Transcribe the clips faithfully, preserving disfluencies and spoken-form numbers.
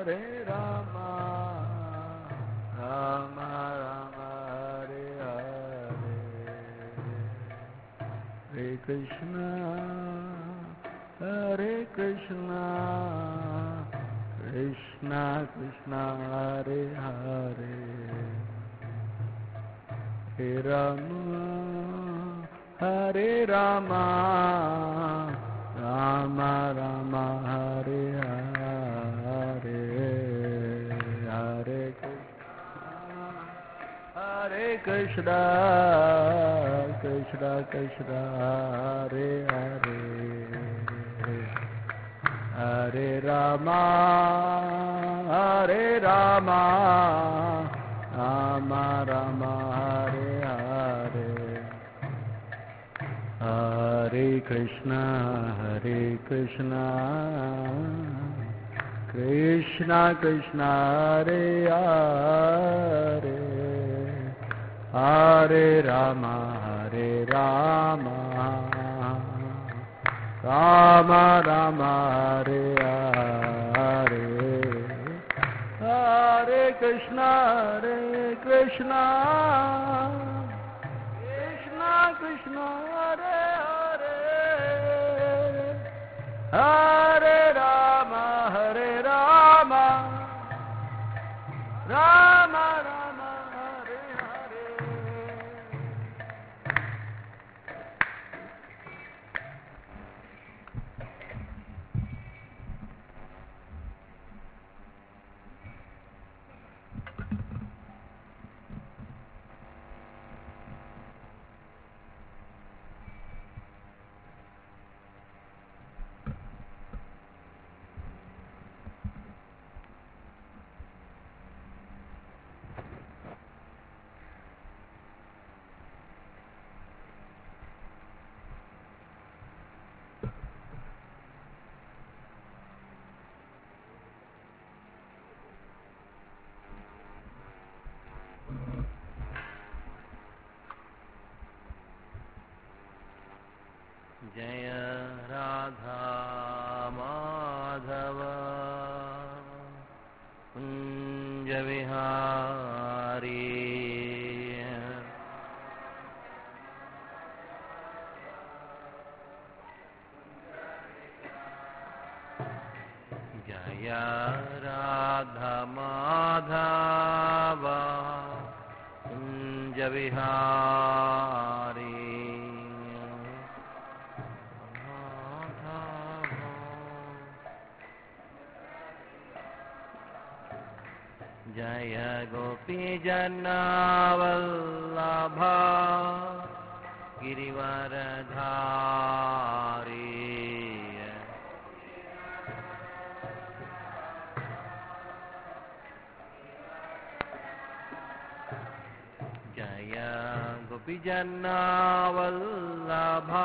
Hare Rama, Rama Rama Hare Hare, Hare Krishna, Hare Krishna, Krishna Krishna Hare Hare, Hare Rama, Hare Rama, Rama Rama Hare Hare, Hare Krishna, Hare Krishna, Krishna Krishna Hare Hare, Hare Rama, Hare Rama, Rama Rama Hare Hare, Hare Krishna, Hare Krishna, Krishna Krishna Hare Hare, Hare Rama, Hare Rama, Rama Rama Hare Hare, Hare Krishna, Hare Krishna, Krishna Krishna Hare Hare, Hare Rama, Hare Rama, Rama Rama Hare Hare. जय राधा माधव कुंज विहारी, जय राधा माधव कुंज विहारी, जय गोपी जन्नवल्लभा गिरिवरधारी, जय गोपी जन्नवल्लभा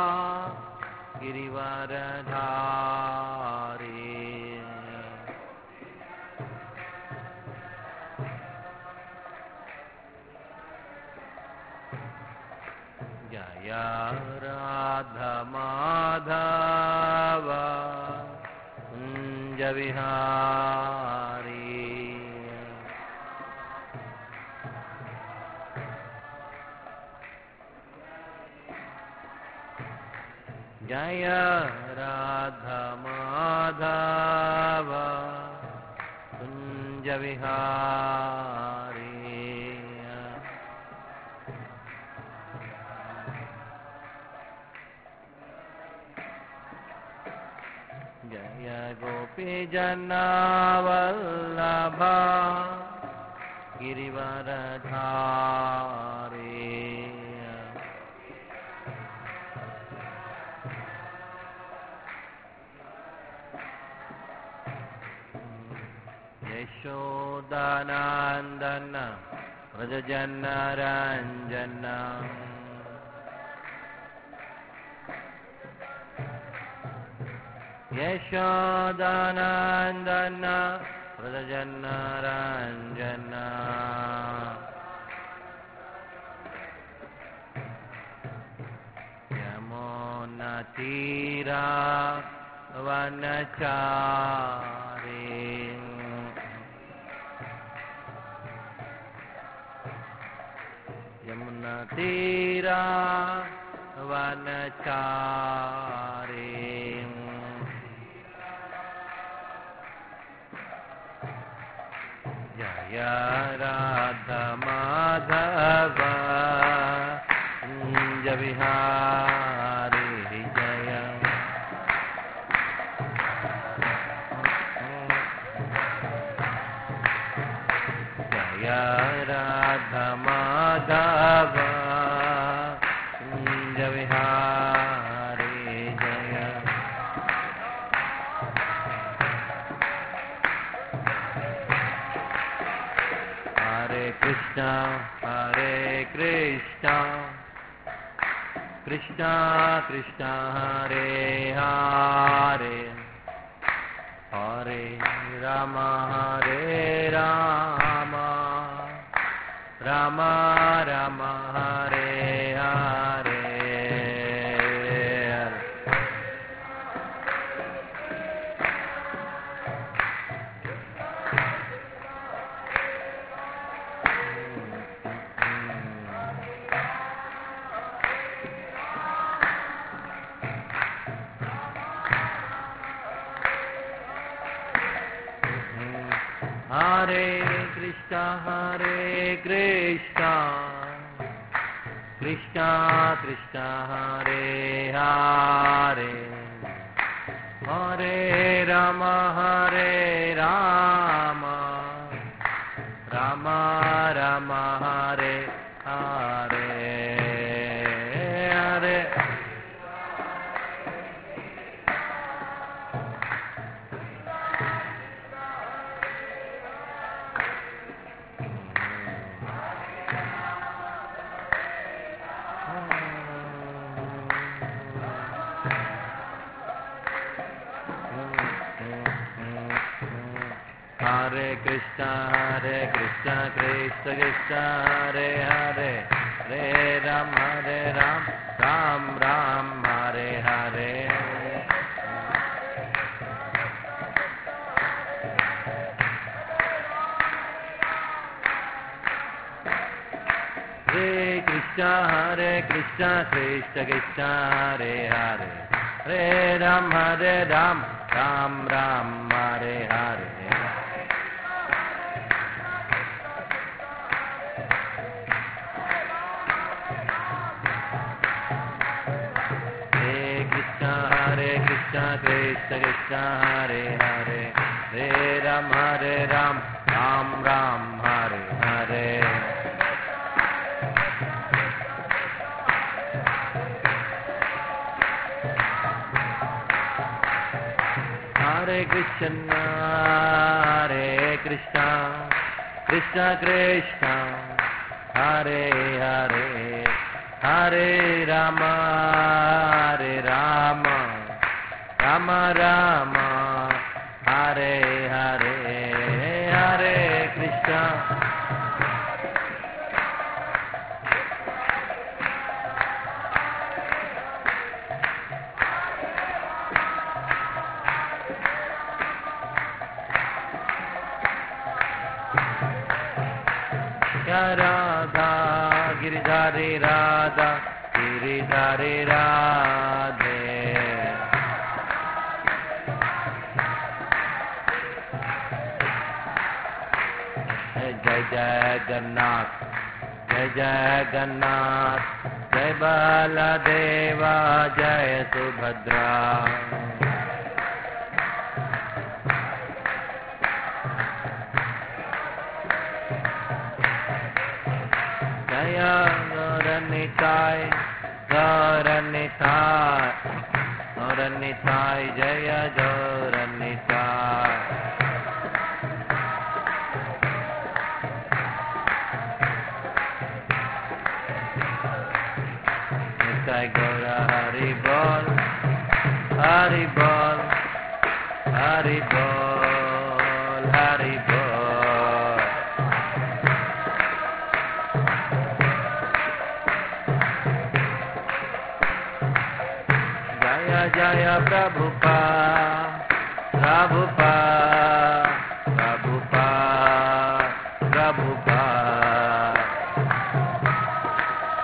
गिरिवरधारी, जय राधा माधव कुंज विहारी, जय राधा माधव कुंज विहारी, जय गोपी जन्नवल्लभा गिरिवरधारी, यशोदानंदन व्रजजनरंजन, यशोदानंदन व्रजजनरंजन, यमुनातीरा वनचारी, तीरा वनचारी जय राधा माधव कुंज विहारी जय जय राधा माधव कुंज विहारी जय हरे कृष्णा हरे कृष्णा कृष्णा कृष्णा हरे हरे हरे राम हरे राम राम राम हरे हरे हरे कृष्णा हरे कृष्णा कृष्णा कृष्णा हरे हरे हरे राम हरे Ram Ram Ram Hare Hare Hare Hare Krishna, Hare Krishna, Krishna Krishna, Hare Hare, Hare Ram, Hare Ram, Ram Ram, Hare Hare. Hare Krishna, Hare Krishna, Krishna Krishna, Hare Hare, Hare Ram, Hare Ram, Ram Ram, Hare Hare. Krishna Krishna Hare Hare Hare Ram Hare Ram Ram Ram Hare Hare Hare Krishna Hare Krishna Krishna Krishna Hare Hare Hare Rama Hare Rama Rama Rama Hare Hare Hare Krishna Radha Giridhari Radha Giridhari Radhe Jai Jagannath Jai Jagannath Jai Baladeva Jai Subhadra Jaya Gauranitai Gauranitai Gauranitai Jaya Gauranitai Nitai Gaura Hari Bol Hari Bol Hari Bol Hari Bol Jaya Prabhupada, Prabhupada, Prabhupada, Prabhupada.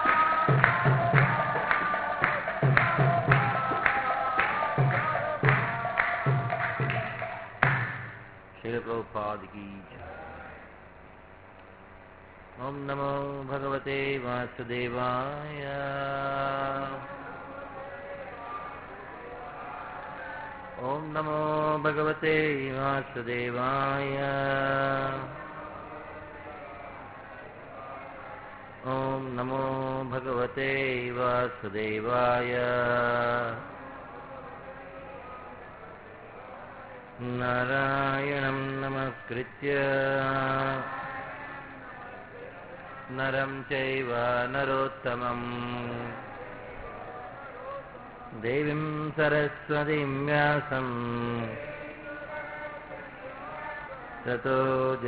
Srila Prabhupada की जय। ओम नमो भगवते वासुदेवाय। ओम नमो भगवते वासुदेवाय। ओम नमो भगवते वासुदेवाय। नारायणं नमस्कृत्य नरं चैव नरोत्तमं देवीं सरस्वतीं व्यासं ततो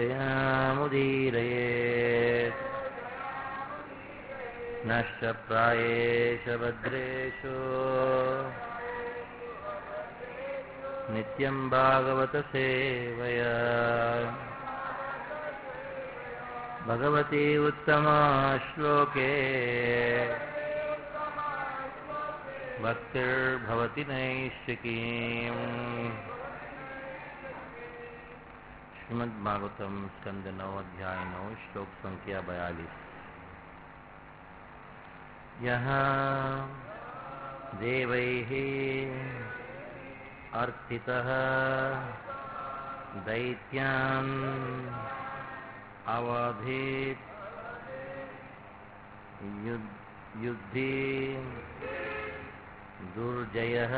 जयामुदीरयेत्। नष्टप्रायेषु भद्रेषु नित्यं भागवत सेवया। भगवती उत्तमा श्लोके भक्तिर्भवति नैष्ठिकीम्। श्रीमद्भागवतम स्कंद नौ अध्याय नौ श्लोक संख्या बयालीस। यहाँ देवैः अर्थितः दैत्यान् अवधीत् युद्धि दुर्जयः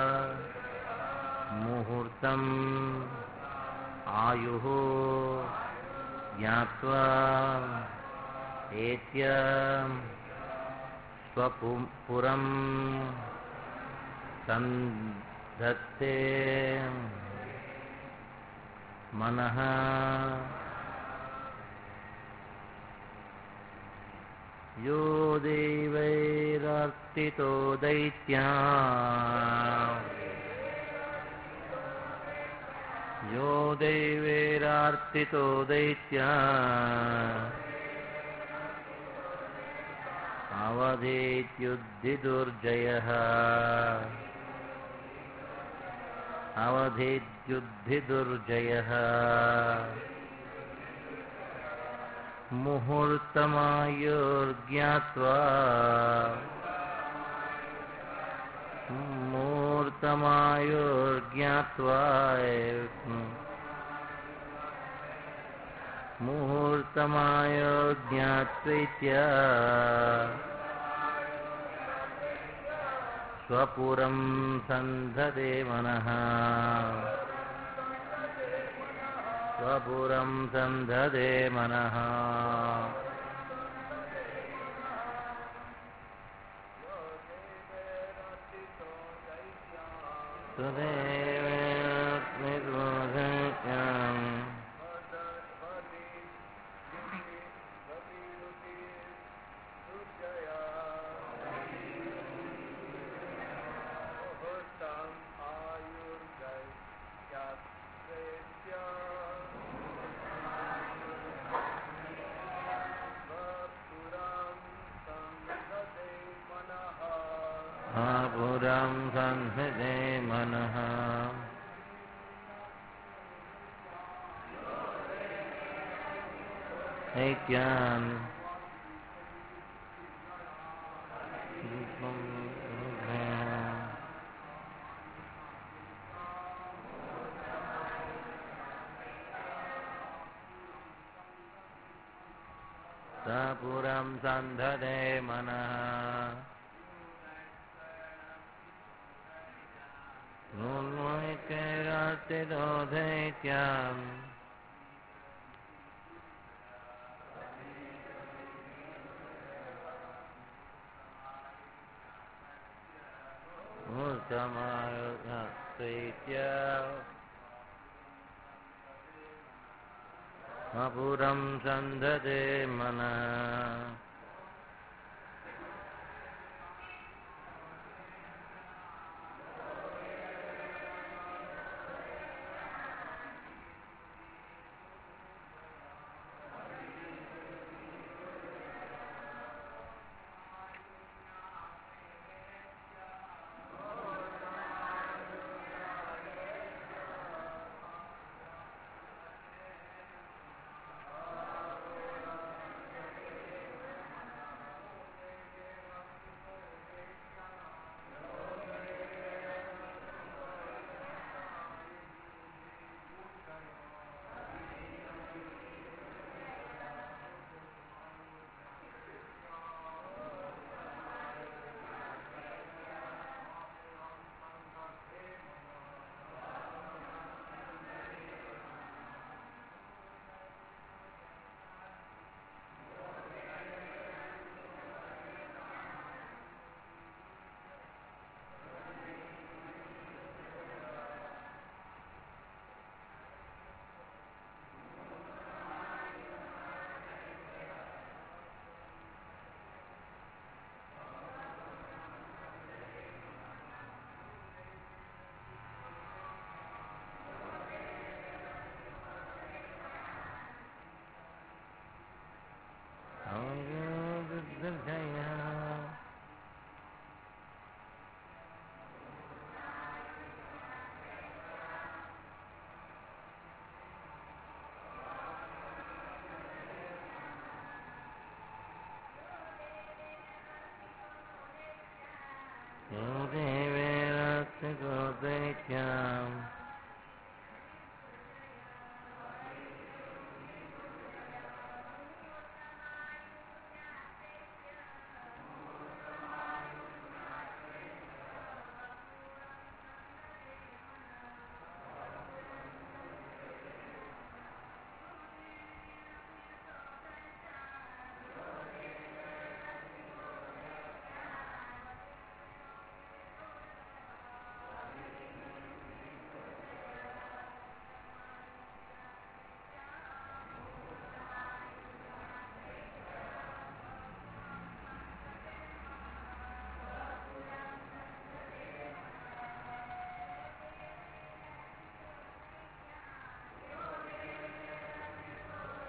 मुहूर्तम् आयुः ज्ञात्वा एत्य स्वपुरं संधत्ते मनः। यो देवैरर्तितो दैत्यान् यो देवैरर्तितो दैत्यान् अवधीत्युद्धिदुर्जयः अवधीत्युद्धिदुर्जयः मुहूर्तमायुर्ज्ञात्वा मुहूर्तमायुर्ज्ञात्वा मुहूर्तमायुर्ज्ञात्वैत्य स्वपुरं संधते मनः। स्वपुरं संधते मनः। पुरं संधते मनः। ऐक्यान् पुरं संधते मनः। नून्वैकैरार्तितो दैत्यान् मुहूर्तमायुर्ज्ञात्वैत्य स्वपुरं संधते मनः।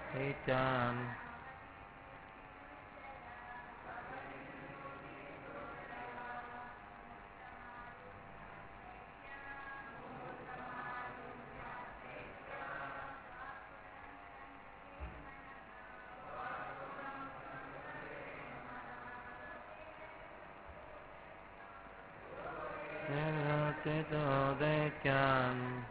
Echan Nirvatido Dekyan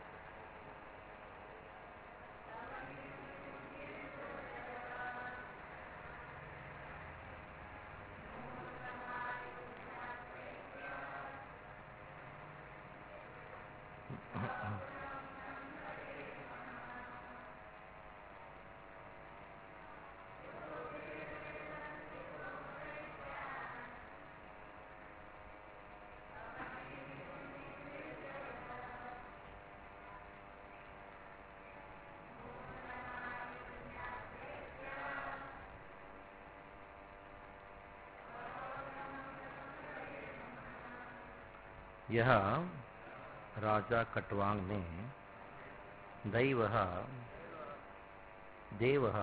यह राजा कटवांग ने दैवः देवः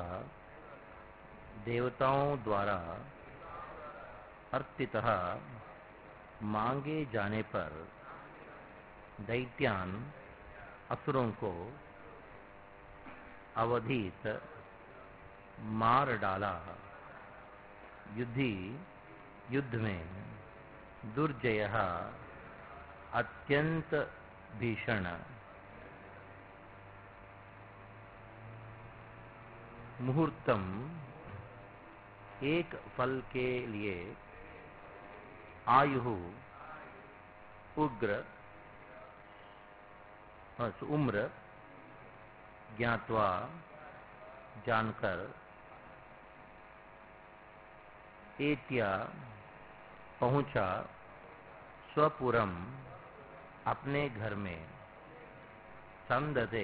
देवताओं द्वारा अर्पितः मांगे जाने पर दैत्यान असुरों को अवधित मार डाला। युद्धि युद्ध में दुर्जयः अत्यंत भीषण मुहूर्तम एक फल के लिए आयु उग्र उम्र ज्ञात्वा जानकर एत्या पहुंचा स्वपुरम अपने घर में संदते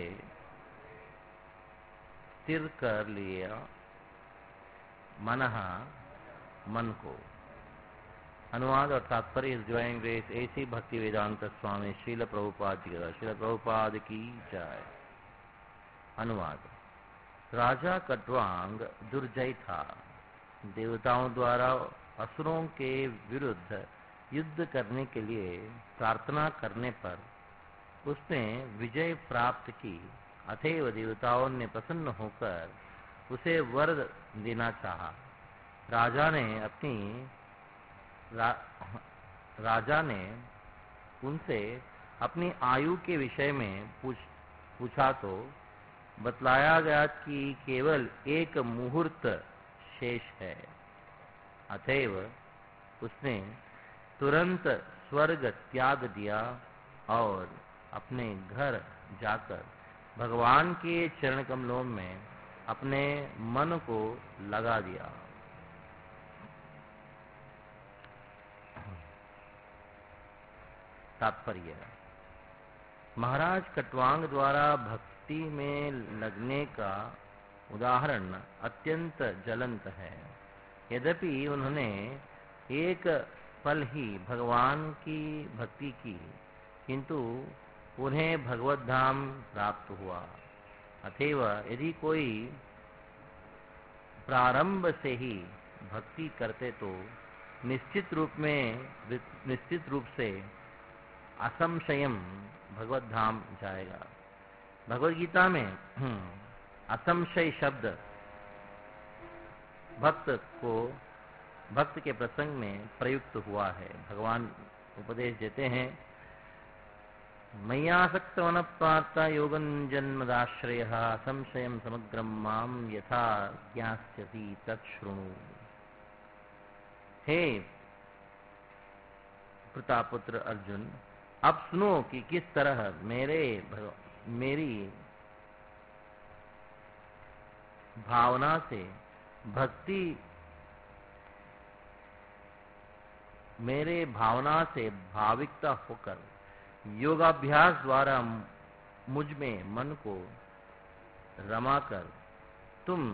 स्थिर कर लिया मनः मन को। अनुवाद और तात्पर्य इस ज्वाइंग ग्रेस ऐसी भक्ति वेदांत स्वामी श्रील प्रभुपाद जी का श्रील प्रभुपाद की जय। अनुवाद। राजा कटवांग दुर्जय था। देवताओं द्वारा असुरों के विरुद्ध युद्ध करने के लिए प्रार्थना करने पर उसने विजय प्राप्त की। अतएव देवताओं ने प्रसन्न होकर उसे वर देना चाहा। राजा ने अपनी रा, राजा ने उनसे अपनी आयु के विषय में पूछ पूछा तो बतलाया गया कि केवल एक मुहूर्त शेष है। अतएव उसने तुरंत स्वर्ग त्याग दिया और अपने घर जाकर भगवान के चरण कमलों में अपने मन को लगा दिया। तात्पर्य। महाराज कटवांग द्वारा भक्ति में लगने का उदाहरण अत्यंत ज्वलंत है। यद्यपि उन्होंने एक पल ही भगवान की भक्ति की, किंतु उन्हें भगवत धाम प्राप्त हुआ। अतएव यदि कोई प्रारंभ से ही भक्ति करते तो निश्चित रूप में निश्चित रूप से असंशयम भगवत धाम जाएगा। भगवद गीता में असंशय शब्द भक्त को भक्त के प्रसंग में प्रयुक्त हुआ है। भगवान उपदेश देते हैं, मय्यासक्तवन पार्ता योगन जन्मदाश्रयः असंशयम समग्रम माम यथा ज्ञास्यति तच्छृणु। हे प्रतापुत्र अर्जुन, अब सुनो कि किस तरह मेरे मेरी भावना से भक्ति मेरे भावना से भाविकता होकर योगाभ्यास द्वारा मुझ में मन को रमाकर तुम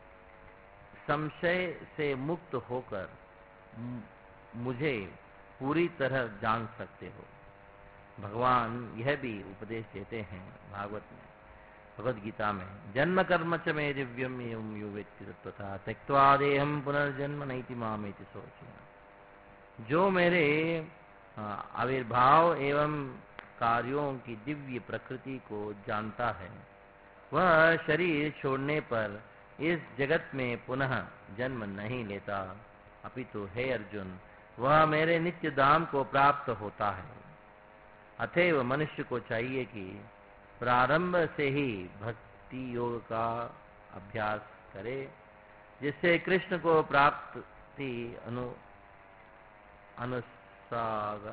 संशय से मुक्त होकर मुझे पूरी तरह जान सकते हो। भगवान यह भी उपदेश देते हैं भागवत में, भगवद गीता में, जन्म कर्म च मे दिव्यम एवं यो वेत्ति तत्त्वतः त्यक्त्वा देहम पुनर्जन्म नैति मामेति सोचना। जो मेरे आविर्भाव एवं कार्यों की दिव्य प्रकृति को जानता है, वह शरीर छोड़ने पर इस जगत में पुनः जन्म नहीं लेता, अपितु हे अर्जुन वह मेरे नित्य धाम को प्राप्त होता है। अतएव मनुष्य को चाहिए कि प्रारंभ से ही भक्ति योग का अभ्यास करे, जिससे कृष्ण को प्राप्ति अनु अनुसाग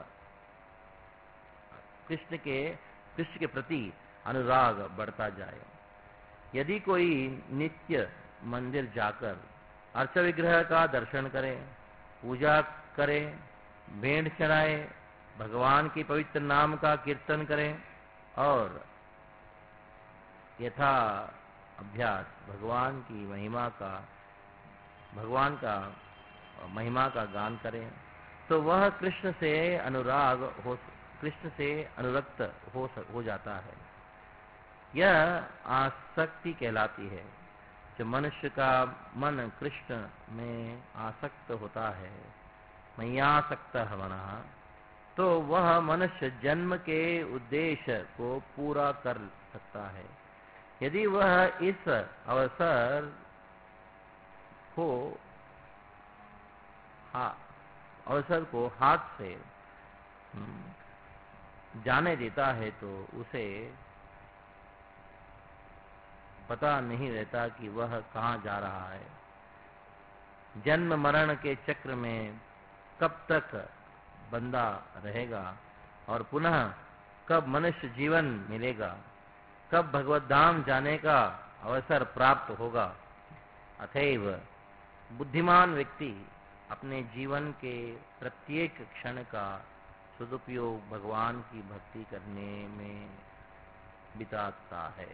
कृष्ण के कृष्ण के प्रति अनुराग बढ़ता जाए। यदि कोई नित्य मंदिर जाकर अर्च विग्रह का दर्शन करे, पूजा करे, भेंट चढ़ाए, भगवान के पवित्र नाम का कीर्तन करे और यथा अभ्यास भगवान की महिमा का भगवान का महिमा का गान करे, तो वह कृष्ण से अनुराग हो कृष्ण से अनुरक्त हो हो जाता है। यह आसक्ति कहलाती है। जो मनुष्य का मन कृष्ण में आसक्त होता है, मय्यासक्त मनः, तो वह मनुष्य जन्म के उद्देश्य को पूरा कर सकता है। यदि वह इस अवसर को हा, अवसर को हाथ से जाने देता है तो उसे पता नहीं रहता कि वह कहाँ जा रहा है। जन्म मरण के चक्र में कब तक बंधा रहेगा और पुनः कब मनुष्य जीवन मिलेगा, कब भगवत धाम जाने का अवसर प्राप्त होगा। अतएव बुद्धिमान व्यक्ति अपने जीवन के प्रत्येक क्षण का सदुपयोग भगवान की भक्ति करने में बिताता है।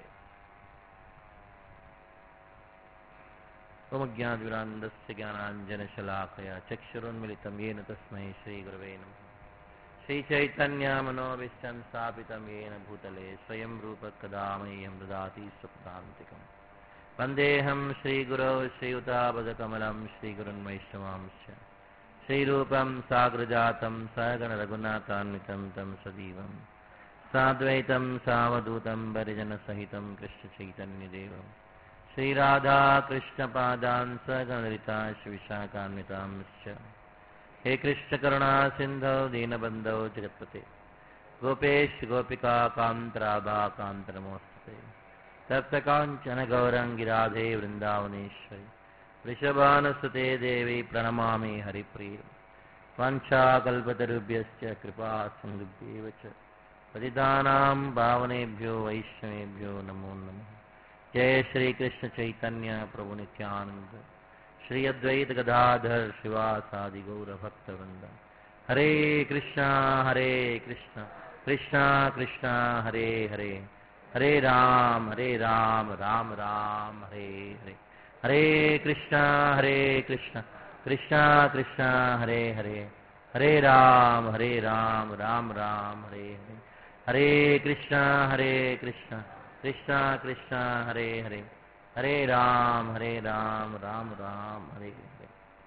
ओम ज्ञानविरान्दस्य ज्ञानाञ्जनशलाकया चक्षुरुन्मिलितं येन तस्मै श्रीगुरवे नमः। श्रीचैतन्यमनोभीष्टं स्थापितं येन भूतले स्वयं रूपः कदा मह्यं ददाति स्वपदान्तिकम्। वन्देऽहं श्रीगुरौ श्रीयुतापदकमलं श्रीगुरुन् वैष्णवांश्च श्रीरूपं साग्रजातं सहगणरघुनाथान्वितं तं सजीवं साद्वैतं सावधूतं परिजनसहितं कृष्णचैतन्यदेवं श्रीराधा कृष्णपादान् सहगणललिता विशाखान्वितांश्च। हे कृष्ण करुणा सिन्धौ दीनबन्धो जगत्पते गोपेश गोपिका कान्त राधा कान्त नमोस्तुते। तप्त काञ्चन गौरङ्गी राधे वृन्दावनेश्वरी वृषभानुसुते देवी प्रणमामि हरिप्रिय। वाञ्छाकल्पतरुभ्यश्च कृपा सिन्धुभ्येव च पतितानां पावनेभ्यो वैष्णवेभ्यो नमो नमः। जय श्री कृष्ण चैतन्य प्रभु नित्यानंद श्री अद्वैत गदाधर श्रीवासादि गौर भक्तवृंद। हरे कृष्णा हरे कृष्णा कृष्णा कृष्णा हरे हरे, हरे राम हरे राम राम राम हरे हरे। हरे कृष्णा हरे कृष्णा कृष्णा कृष्णा हरे हरे, हरे राम हरे राम राम राम हरे हरे। हरे कृष्णा हरे कृष्णा कृष्णा कृष्णा हरे हरे, हरे राम हरे राम राम राम हरे हरे।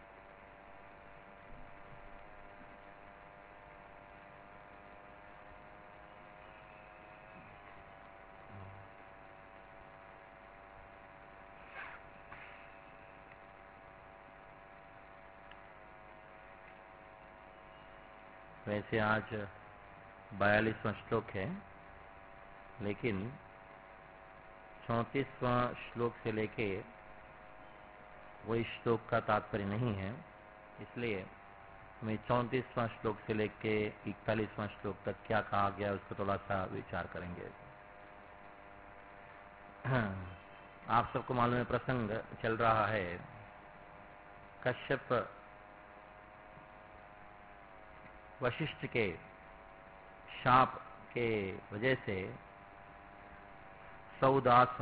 वैसे आज बयालीसवां श्लोक है, लेकिन चौंतीसवां श्लोक से लेके वही श्लोक का तात्पर्य नहीं है, इसलिए मैं चौंतीसवां श्लोक से लेके इकतालीसवां श्लोक तक क्या कहा गया उसको थोड़ा सा विचार करेंगे। आप सबको मालूम है प्रसंग चल रहा है कश्यप वशिष्ठ के शाप के वजह से सौदास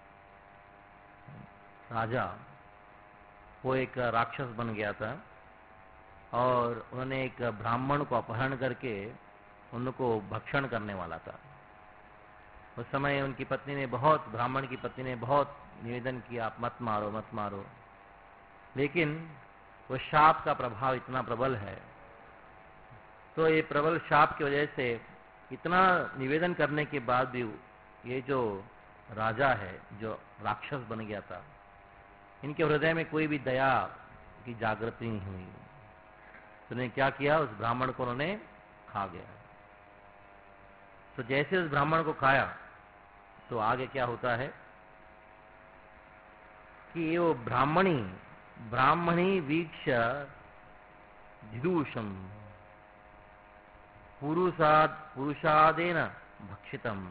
राजा वो एक राक्षस बन गया था और उन्होंने एक ब्राह्मण को अपहरण करके उनको भक्षण करने वाला था। उस समय उनकी पत्नी ने बहुत, ब्राह्मण की पत्नी ने बहुत निवेदन किया, आप मत मारो मत मारो, लेकिन वो शाप का प्रभाव इतना प्रबल है, तो ये प्रबल शाप की वजह से इतना निवेदन करने के बाद भी ये जो राजा है, जो राक्षस बन गया था, इनके हृदय में कोई भी दया की जागृति नहीं हुई। तो उन्होंने क्या किया, उस ब्राह्मण को उन्होंने खा गया। तो जैसे उस ब्राह्मण को खाया तो आगे क्या होता है कि वो ब्राह्मणी ब्राह्मणी वीक्ष विदूषम पुरुषाद पुरुषादेन भक्षितम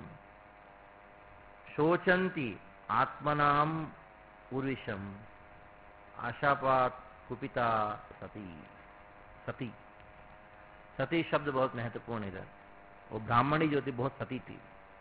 शोचंती आत्मनाम उर्विषम आशापात कुपिता सती। सती सती शब्द बहुत महत्वपूर्ण है। वो ब्राह्मणी जो थी बहुत सती थी।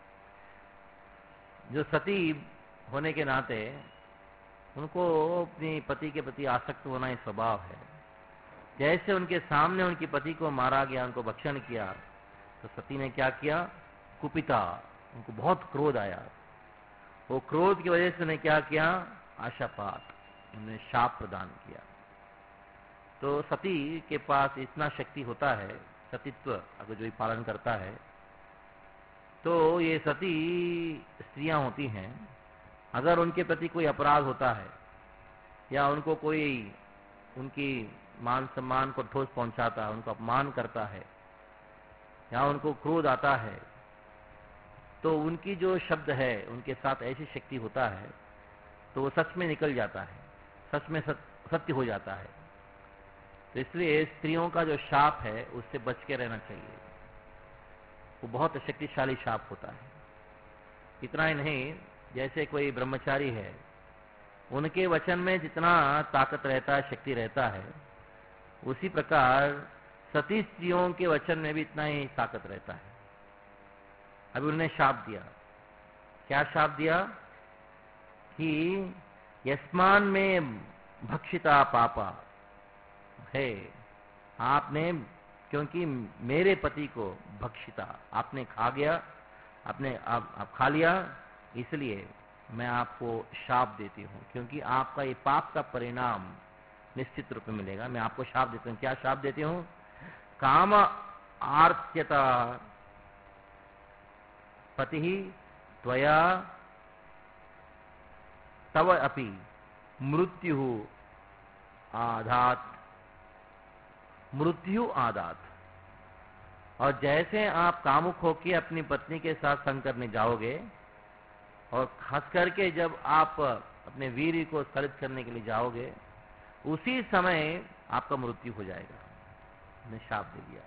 जो सती होने के नाते उनको अपने पति के प्रति आसक्त होना ही स्वभाव है। जैसे उनके सामने उनके पति को मारा गया, उनको भक्षण किया, तो सती ने क्या किया, कुपिता, उनको बहुत क्रोध आया। वो क्रोध की वजह से उन्हें क्या किया, आशापात, उन्हें शाप प्रदान किया। तो सती के पास इतना शक्ति होता है, सतीत्व अगर जो पालन करता है, तो ये सती स्त्रियां होती हैं, अगर उनके प्रति कोई अपराध होता है या उनको कोई उनकी मान सम्मान को ठोस पहुंचाता है, उनको अपमान करता है या उनको क्रोध आता है, तो उनकी जो शब्द है उनके साथ ऐसी शक्ति होता है तो वो सच में निकल जाता है, सच में सत्य हो जाता है। तो इसलिए स्त्रियों का जो शाप है उससे बच के रहना चाहिए। वो बहुत शक्तिशाली शाप होता है। इतना ही नहीं, जैसे कोई ब्रह्मचारी है, उनके वचन में जितना ताकत रहता है, शक्ति रहता है, उसी प्रकार सती स्त्रियों के वचन में भी इतना ही ताकत रहता है। अभी उन्होंने शाप दिया। क्या शाप दिया कि यस्मान में भक्षिता पापा है, आपने, क्योंकि मेरे पति को भक्षिता, आपने खा गया, आपने आप, आप खा लिया, इसलिए मैं आपको शाप देती हूं, क्योंकि आपका ये पाप का परिणाम निश्चित रूप में मिलेगा। मैं आपको शाप देती हूं। क्या शाप देती हूं, काम आर्त्यता पति त्वया तव अपि मृत्यु आधात मृत्यु आदात। और जैसे आप कामुक होकर अपनी पत्नी के साथ संग करने जाओगे, और खास करके जब आप अपने वीर को स्खलित करने के लिए जाओगे, उसी समय आपका मृत्यु हो जाएगा। ने शाप दे दिया।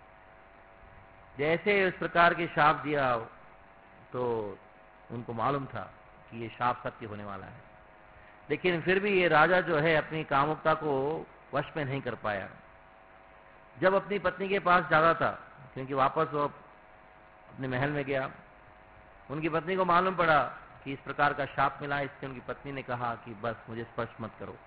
जैसे उस प्रकार के शाप दिया तो उनको मालूम था कि ये शाप सत्य होने वाला है, लेकिन फिर भी ये राजा जो है अपनी कामुकता को वश में नहीं कर पाया। जब अपनी पत्नी के पास जाता था, क्योंकि वापस वो अपने महल में गया, उनकी पत्नी को मालूम पड़ा कि इस प्रकार का शाप मिला। इससे उनकी पत्नी ने कहा कि बस मुझे स्पर्श मत करो।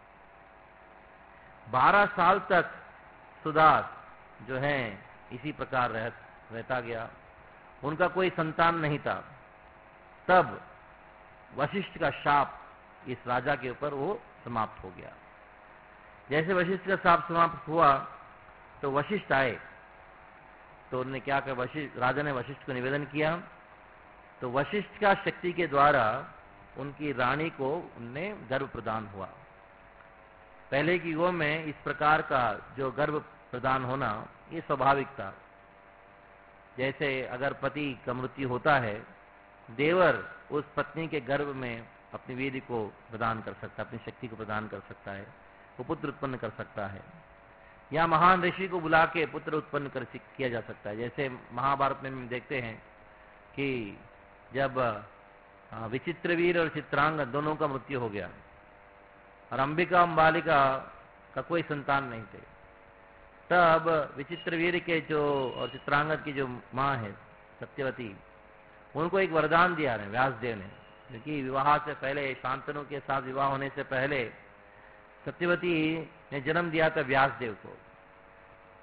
बारह साल तक सुदास जो है इसी प्रकार रह, रहता गया। उनका कोई संतान नहीं था। तब वशिष्ठ का शाप इस राजा के ऊपर वो समाप्त हो गया। जैसे वशिष्ठ का शाप समाप्त हुआ तो वशिष्ठ आए, तो उन्होंने क्या कर, वशिष्ठ राजा ने वशिष्ठ को निवेदन किया, तो वशिष्ठ का शक्ति के द्वारा उनकी रानी को उनने गर्भ प्रदान हुआ। पहले की युगों में इस प्रकार का जो गर्भ प्रदान होना ये स्वाभाविक था। जैसे अगर पति का मृत्यु होता है, देवर उस पत्नी के गर्भ में अपनी वीर्य को प्रदान कर सकता है, अपनी शक्ति को प्रदान कर सकता है, वो पुत्र उत्पन्न कर सकता है, या महान ऋषि को बुला के पुत्र उत्पन्न कर किया जा सकता है। जैसे महाभारत में हम देखते हैं कि जब विचित्रवीर और चित्रांगद दोनों का मृत्यु हो गया और अंबिका अंबालिका का कोई संतान नहीं थे, तब विचित्रवीर के जो और चित्रांगद की जो माँ है सत्यवती, उनको एक वरदान दिया है व्यासदेव ने, क्योंकि विवाह से पहले, शांतनु के साथ विवाह होने से पहले सत्यवती ने जन्म दिया था व्यासदेव को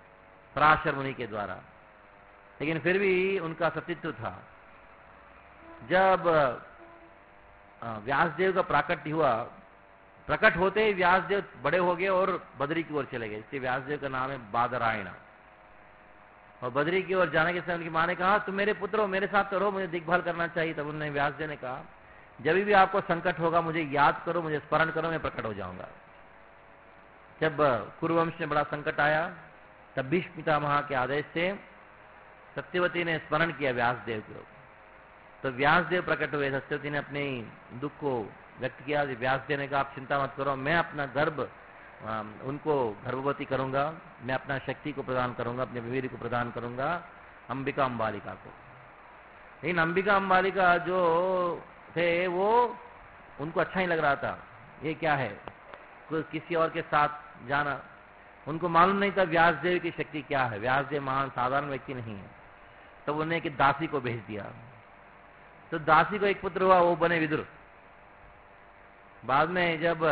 पराशर मुनि के द्वारा, लेकिन फिर भी उनका सतीत्व था। जब व्यासदेव का प्राकट्य हुआ, प्रकट होते ही व्यासदेव बड़े हो गए और बद्री की ओर चले गए, इसलिए व्यासदेव का नाम है बादरायण। और बद्री की ओर जाने के समय उनकी मां ने कहा तुम मेरे पुत्र हो, मेरे साथ तो रहो, मुझे देखभाल करना चाहिए। तब उन्होंने व्यासदेव ने कहा जब भी आपको संकट होगा मुझे याद करो, मुझे स्मरण करो, मैं प्रकट हो जाऊंगा। जब कुरुवंश में बड़ा संकट आया तब भीष्म पितामह के आदेश से सत्यवती ने स्मरण किया व्यासदेव को, तो व्यासदेव प्रकट हुए। सत्यवती ने अपने दुख को व्यक्त किया। व्यासदेव ने कहा आप चिंता मत करो, मैं अपना गर्भ उनको गर्भवती करूंगा, मैं अपना शक्ति को प्रदान करूंगा, अपने वीर को प्रदान करूंगा अंबिका अंबालिका को। लेकिन अंबिका अंबालिका जो थे वो उनको अच्छा ही लग रहा था, ये क्या है किसी और के साथ जाना। उनको मालूम नहीं था व्यासदेव की शक्ति क्या है, व्यासदेव महान साधारण व्यक्ति नहीं है। तो उन्हें एक दासी को भेज दिया, तो दासी को एक पुत्र हुआ, वो बने विदुर। बाद में जब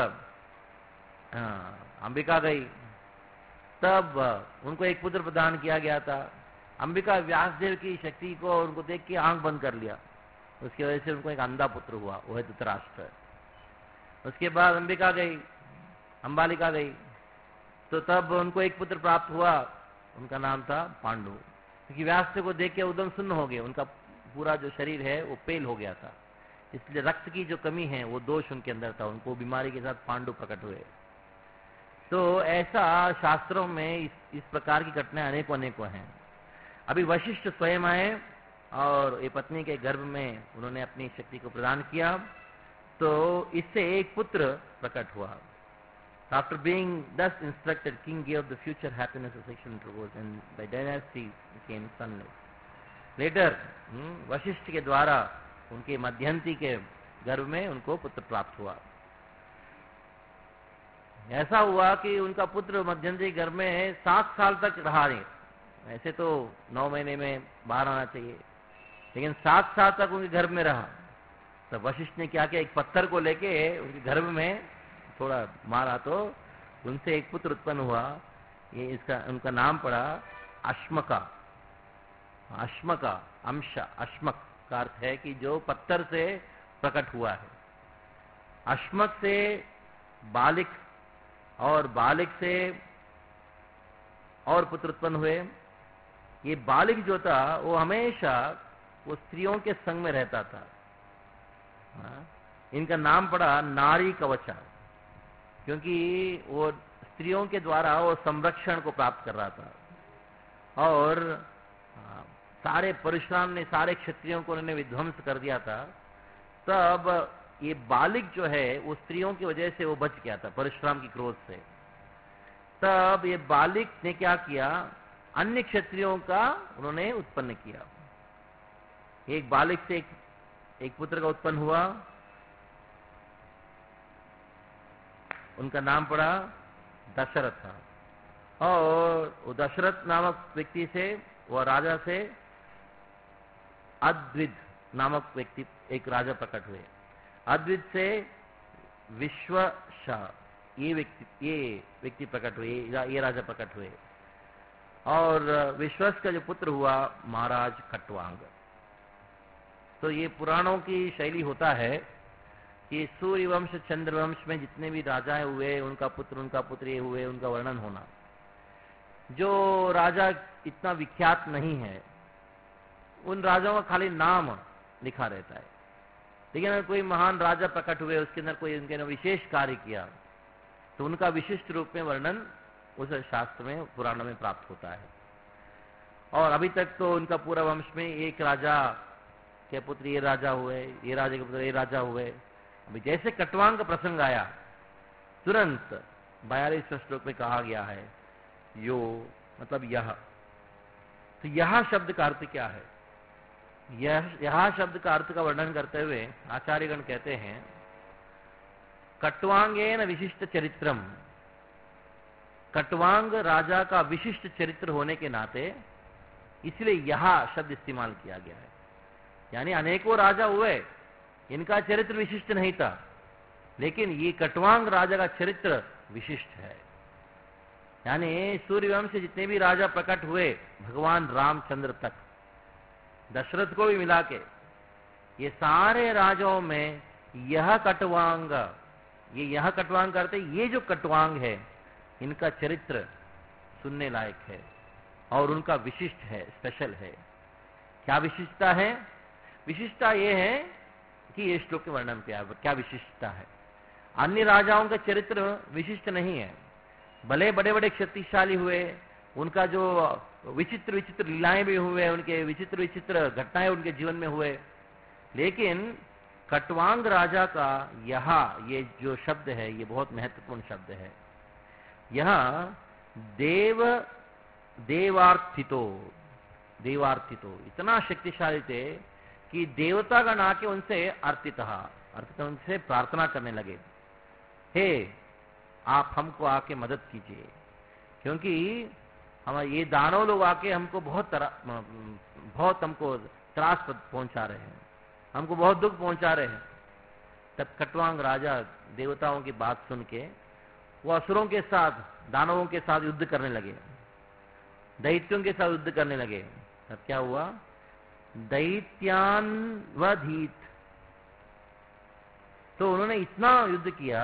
अंबिका गई तब उनको एक पुत्र प्रदान किया गया था। अंबिका व्यासदेव की शक्ति को उनको देख के आंख बंद कर लिया, उसकी वजह से उनको एक अंधा पुत्र हुआ, वो है धृतराष्ट्र। उसके बाद अंबिका गई, अंबालिका गई, तो तब उनको एक पुत्र प्राप्त हुआ, उनका नाम था पांडु। क्योंकि व्यासदेव को देख के उदम सुन्न हो गए, उनका पूरा जो शरीर है वो पेल हो गया था, इसलिए रक्त की जो कमी है वो दोष उनके अंदर था, उनको बीमारी के साथ पांडु प्रकट हुए। तो ऐसा शास्त्रों में इस, इस प्रकार की घटनाएं अनेकों अनेकों हैं। अभी वशिष्ठ स्वयं आए और ये पत्नी के गर्भ में उन्होंने अपनी शक्ति को प्रदान किया, तो इससे एक पुत्र प्रकट हुआ। After being thus instructed, king gave the future happiness of sexual intercourse and by dynasty became sonless. Later, Vashishtha के द्वारा उनके मध्यंती के गर्भ में उनको पुत्र प्राप्त हुआ। ऐसा हुआ कि उनका पुत्र मध्यंती गर्भ में सात साल तक रहा नहीं। ऐसे तो नौ महीने में बाहर आना चाहिए, लेकिन सात साल तक उनके गर्भ में रहा। तब वशिष्ठ ने क्या किया, एक पत्थर को लेके उनके गर्भ में थोड़ा मारा तो उनसे एक पुत्र उत्पन्न हुआ। ये इसका उनका नाम पड़ा अश्मका। अश्मका अंश, अश्मक का अर्थ है कि जो पत्थर से प्रकट हुआ है। अश्मक से बालिक और बालिक से और पुत्र उत्पन्न हुए। ये बालिक जो था वो हमेशा वो स्त्रियों के संग में रहता था। इनका नाम पड़ा नारी कवचा, क्योंकि वो स्त्रियों के द्वारा वो संरक्षण को प्राप्त कर रहा था और सारे परशुराम ने सारे क्षत्रियों को उन्होंने विध्वंस कर दिया था। तब ये बालिक जो है वो स्त्रियों की वजह से वो बच गया था परशुराम की क्रोध से। तब ये बालिक ने क्या किया, अन्य क्षत्रियों का उन्होंने उत्पन्न किया। एक बालिक से एक, एक पुत्र का उत्पन्न हुआ, उनका नाम पड़ा दशरथ था। और वो दशरथ नामक व्यक्ति से, वह राजा से अद्विद नामक व्यक्ति एक राजा प्रकट हुए। अद्विद से विश्वशाह ये व्यक्ति ये व्यक्ति प्रकट हुए, ये राजा प्रकट हुए। और विश्वस का जो पुत्र हुआ महाराज खट्वांग। तो ये पुराणों की शैली होता है कि सूर्यवंश चंद्रवंश में जितने भी राजाएं हुए उनका पुत्र उनका पुत्र ये हुए, उनका वर्णन होना। जो राजा इतना विख्यात नहीं है उन राजाओं का खाली नाम लिखा रहता है, लेकिन अगर कोई महान राजा प्रकट हुए, उसके अंदर कोई उनके विशेष कार्य किया, तो उनका विशिष्ट रूप में वर्णन उस शास्त्र में पुराण में प्राप्त होता है। और अभी तक तो उनका पूरा वंश में एक राजा के पुत्र ये राजा हुए, ये राजा के पुत्र ये राजा हुए। अभी जैसे कटवांग का प्रसंग आया, तुरंत बयालीसवें श्लोक में कहा गया है यो, मतलब यह। तो यह शब्द का अर्थ क्या है? यह यह शब्द का अर्थ का वर्णन करते हुए आचार्यगण कहते हैं, कट्वांगेन विशिष्ट चरित्रम। कट्वांग राजा का विशिष्ट चरित्र होने के नाते इसलिए यह शब्द इस्तेमाल किया गया है। यानी अनेकों राजा हुए, इनका चरित्र विशिष्ट नहीं था, लेकिन ये कट्वांग राजा का चरित्र विशिष्ट है। यानी सूर्यवंश से जितने भी राजा प्रकट हुए भगवान रामचंद्र तक, दशरथ को भी मिला के, ये सारे राजाओं में यह कटवांग, ये यह कटवांग करते, ये जो कटवांग है इनका चरित्र सुनने लायक है और उनका विशिष्ट है, स्पेशल है। क्या विशिष्टता है? विशिष्टता ये है कि ये श्लोक के वर्णन पे क्या विशिष्टता है। अन्य राजाओं का चरित्र विशिष्ट नहीं है, भले बड़े बड़े शक्तिशाली हुए, उनका जो विचित्र विचित्र लीलाएं भी हुए, उनके विचित्र विचित्र घटनाएं उनके जीवन में हुए, लेकिन कटवांग राजा का यह ये जो शब्द है ये बहुत महत्वपूर्ण शब्द है। यह देव देवार्थितो देवार्थितो इतना शक्तिशाली थे कि देवतागण आके उनसे अर्थित अर्थित उनसे प्रार्थना करने लगे, हे आप हमको आके मदद कीजिए, क्योंकि हम ये दानव लोग आके हमको बहुत तरह बहुत हमको त्रास पहुंचा रहे हैं, हमको बहुत दुख पहुंचा रहे हैं। तब कटवांग राजा देवताओं की बात सुन के वो असुरों के साथ, दानवों के साथ युद्ध करने लगे, दैत्यों के साथ युद्ध करने लगे। तब क्या हुआ? दैत्यान वधीत, तो उन्होंने इतना युद्ध किया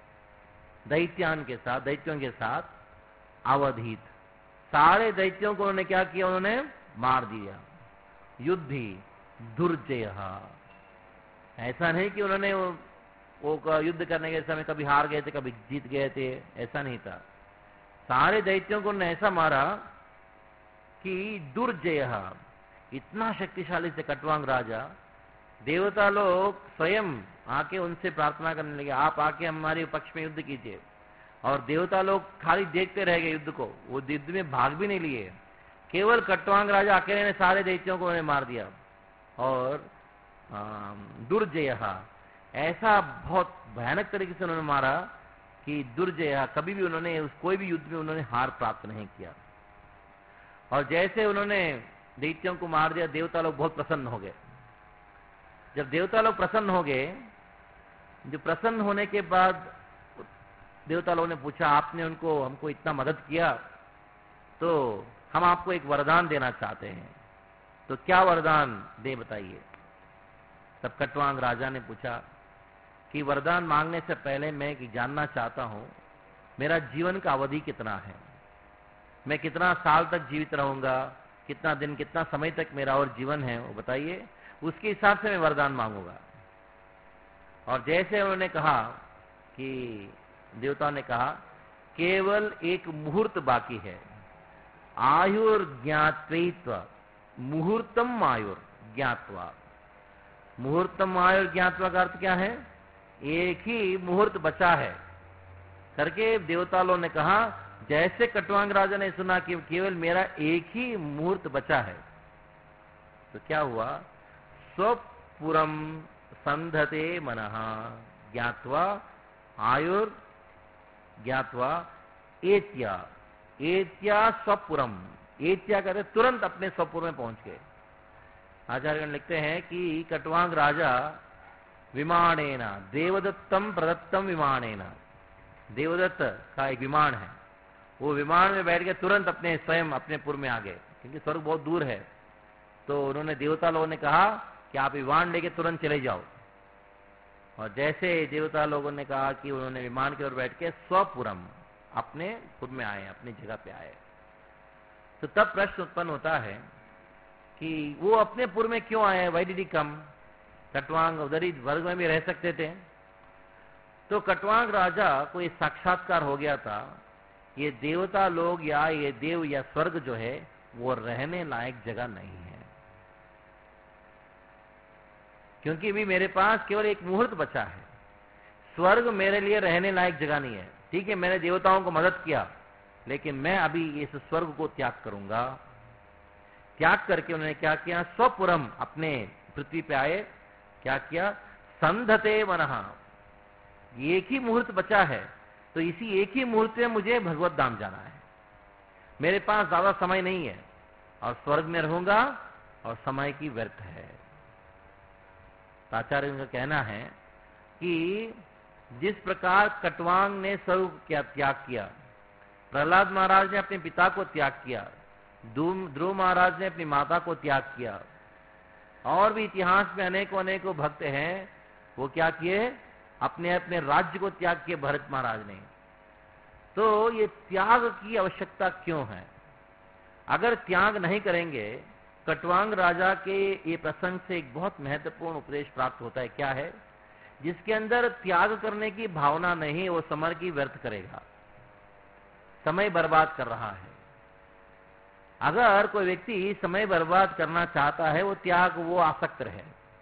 दैत्यान के साथ, दैत्यों के साथ, अवधीत, सारे दैत्यों को उन्होंने क्या किया? उन्होंने मार दिया। युद्धि दुर्जय, ऐसा नहीं कि उन्होंने वो, वो युद्ध करने के समय कभी हार गए थे कभी जीत गए थे, ऐसा नहीं था। सारे दैत्यों को उन्होंने ऐसा मारा कि दुर्जय, इतना शक्तिशाली से कटवांग राजा, देवता लोग स्वयं आके उनसे प्रार्थना करने लगे, आप आके हमारे पक्ष में युद्ध कीजिए। और देवता लोग खाली देखते रह गए युद्ध को, वो युद्ध में भाग भी नहीं लिए। केवल कटवांग राजा अकेले ने सारे दैत्यों को उन्हें मार दिया। और दुर्जय, ऐसा बहुत भयानक तरीके से उन्होंने मारा कि दुर्जय, कभी भी उन्होंने कोई भी युद्ध में उन्होंने हार प्राप्त नहीं किया। और जैसे उन्होंने दैत्यों को मार दिया, देवता लोग बहुत प्रसन्न हो गए। जब देवता लोग प्रसन्न हो गए, जो प्रसन्न होने के बाद देवता लोगों ने पूछा, आपने उनको हमको इतना मदद किया, तो हम आपको एक वरदान देना चाहते हैं, तो क्या वरदान दे बताइए। तब कटवांग राजा ने पूछा कि वरदान मांगने से पहले मैं जानना चाहता हूं मेरा जीवन का अवधि कितना है, मैं कितना साल तक जीवित रहूंगा, कितना दिन, कितना समय तक मेरा और जीवन है, वो बताइए, उसके हिसाब से मैं वरदान मांगूंगा। और जैसे उन्होंने कहा कि देवताओं ने कहा केवल एक मुहूर्त बाकी है, आयुर ज्ञात्वा, मुहूर्तम आयुर ज्ञात्वा। मुहूर्तम आयुर ज्ञात्वा का अर्थ क्या है? एक ही मुहूर्त बचा है करके देवता लोगों ने कहा। जैसे कटवांग राजा ने सुना कि केवल मेरा एक ही मुहूर्त बचा है, तो क्या हुआ? स्वपुरम संधते मनः ज्ञात्वा आयुर ज्ञात्वा एत्या, एत्या स्वपुरम, एत्या कहते तुरंत अपने स्वपुर में पहुंच गए। आचार्यगण लिखते हैं कि कटवांग राजा विमानेना, देवदत्तम प्रदत्तम विमानेना, देवदत्त का एक विमान है, वो विमान में बैठ के तुरंत अपने स्वयं अपने पुर में आ गए, क्योंकि स्वर्ग बहुत दूर है। तो उन्होंने, देवता लोगों ने कहा कि आप विमान लेके तुरंत चले जाओ। और जैसे देवता लोगों ने कहा कि उन्होंने विमान के ओर बैठ के स्वपुरम, अपने पुर में आए, अपनी जगह पे आए। तो तब प्रश्न उत्पन्न होता है कि वो अपने पुर में क्यों आए? वाई डिड ही कम? कटवांग उधर ही वर्ग में भी रह सकते थे। तो कटवांग राजा को ये साक्षात्कार हो गया था, ये देवता लोग या ये देव या स्वर्ग जो है वो रहने लायक जगह नहीं है, क्योंकि भी मेरे पास केवल एक मुहूर्त बचा है। स्वर्ग मेरे लिए रहने लायक जगह नहीं है। ठीक है, मैंने देवताओं को मदद किया, लेकिन मैं अभी इस स्वर्ग को त्याग करूंगा। त्याग करके उन्होंने क्या किया? स्वपुरम, अपने पृथ्वी पे आए। क्या किया? संधते मनः, एक ही मुहूर्त बचा है, तो इसी एक ही मुहूर्त में मुझे भगवत धाम जाना है। मेरे पास ज्यादा समय नहीं है और स्वर्ग में रहूंगा और समय की व्यर्थ है। आचार्य का कहना है कि जिस प्रकार कटवांग ने स्वर्ग क्या त्याग किया, प्रहलाद महाराज ने अपने पिता को त्याग किया, ध्रुव महाराज ने अपनी माता को त्याग किया, और भी इतिहास में अनेकों अनेकों भक्त हैं, वो क्या किए, अपने अपने राज्य को त्याग किए भरत महाराज ने। तो ये त्याग की आवश्यकता क्यों है? अगर त्याग नहीं करेंगे, कटवांग राजा के ये प्रसंग से एक बहुत महत्वपूर्ण उपदेश प्राप्त होता है। क्या है? जिसके अंदर त्याग करने की भावना नहीं, वो समय की व्यर्थ करेगा, समय बर्बाद कर रहा है। अगर कोई व्यक्ति समय बर्बाद करना चाहता है, वो त्याग, वो आसक्त रहे।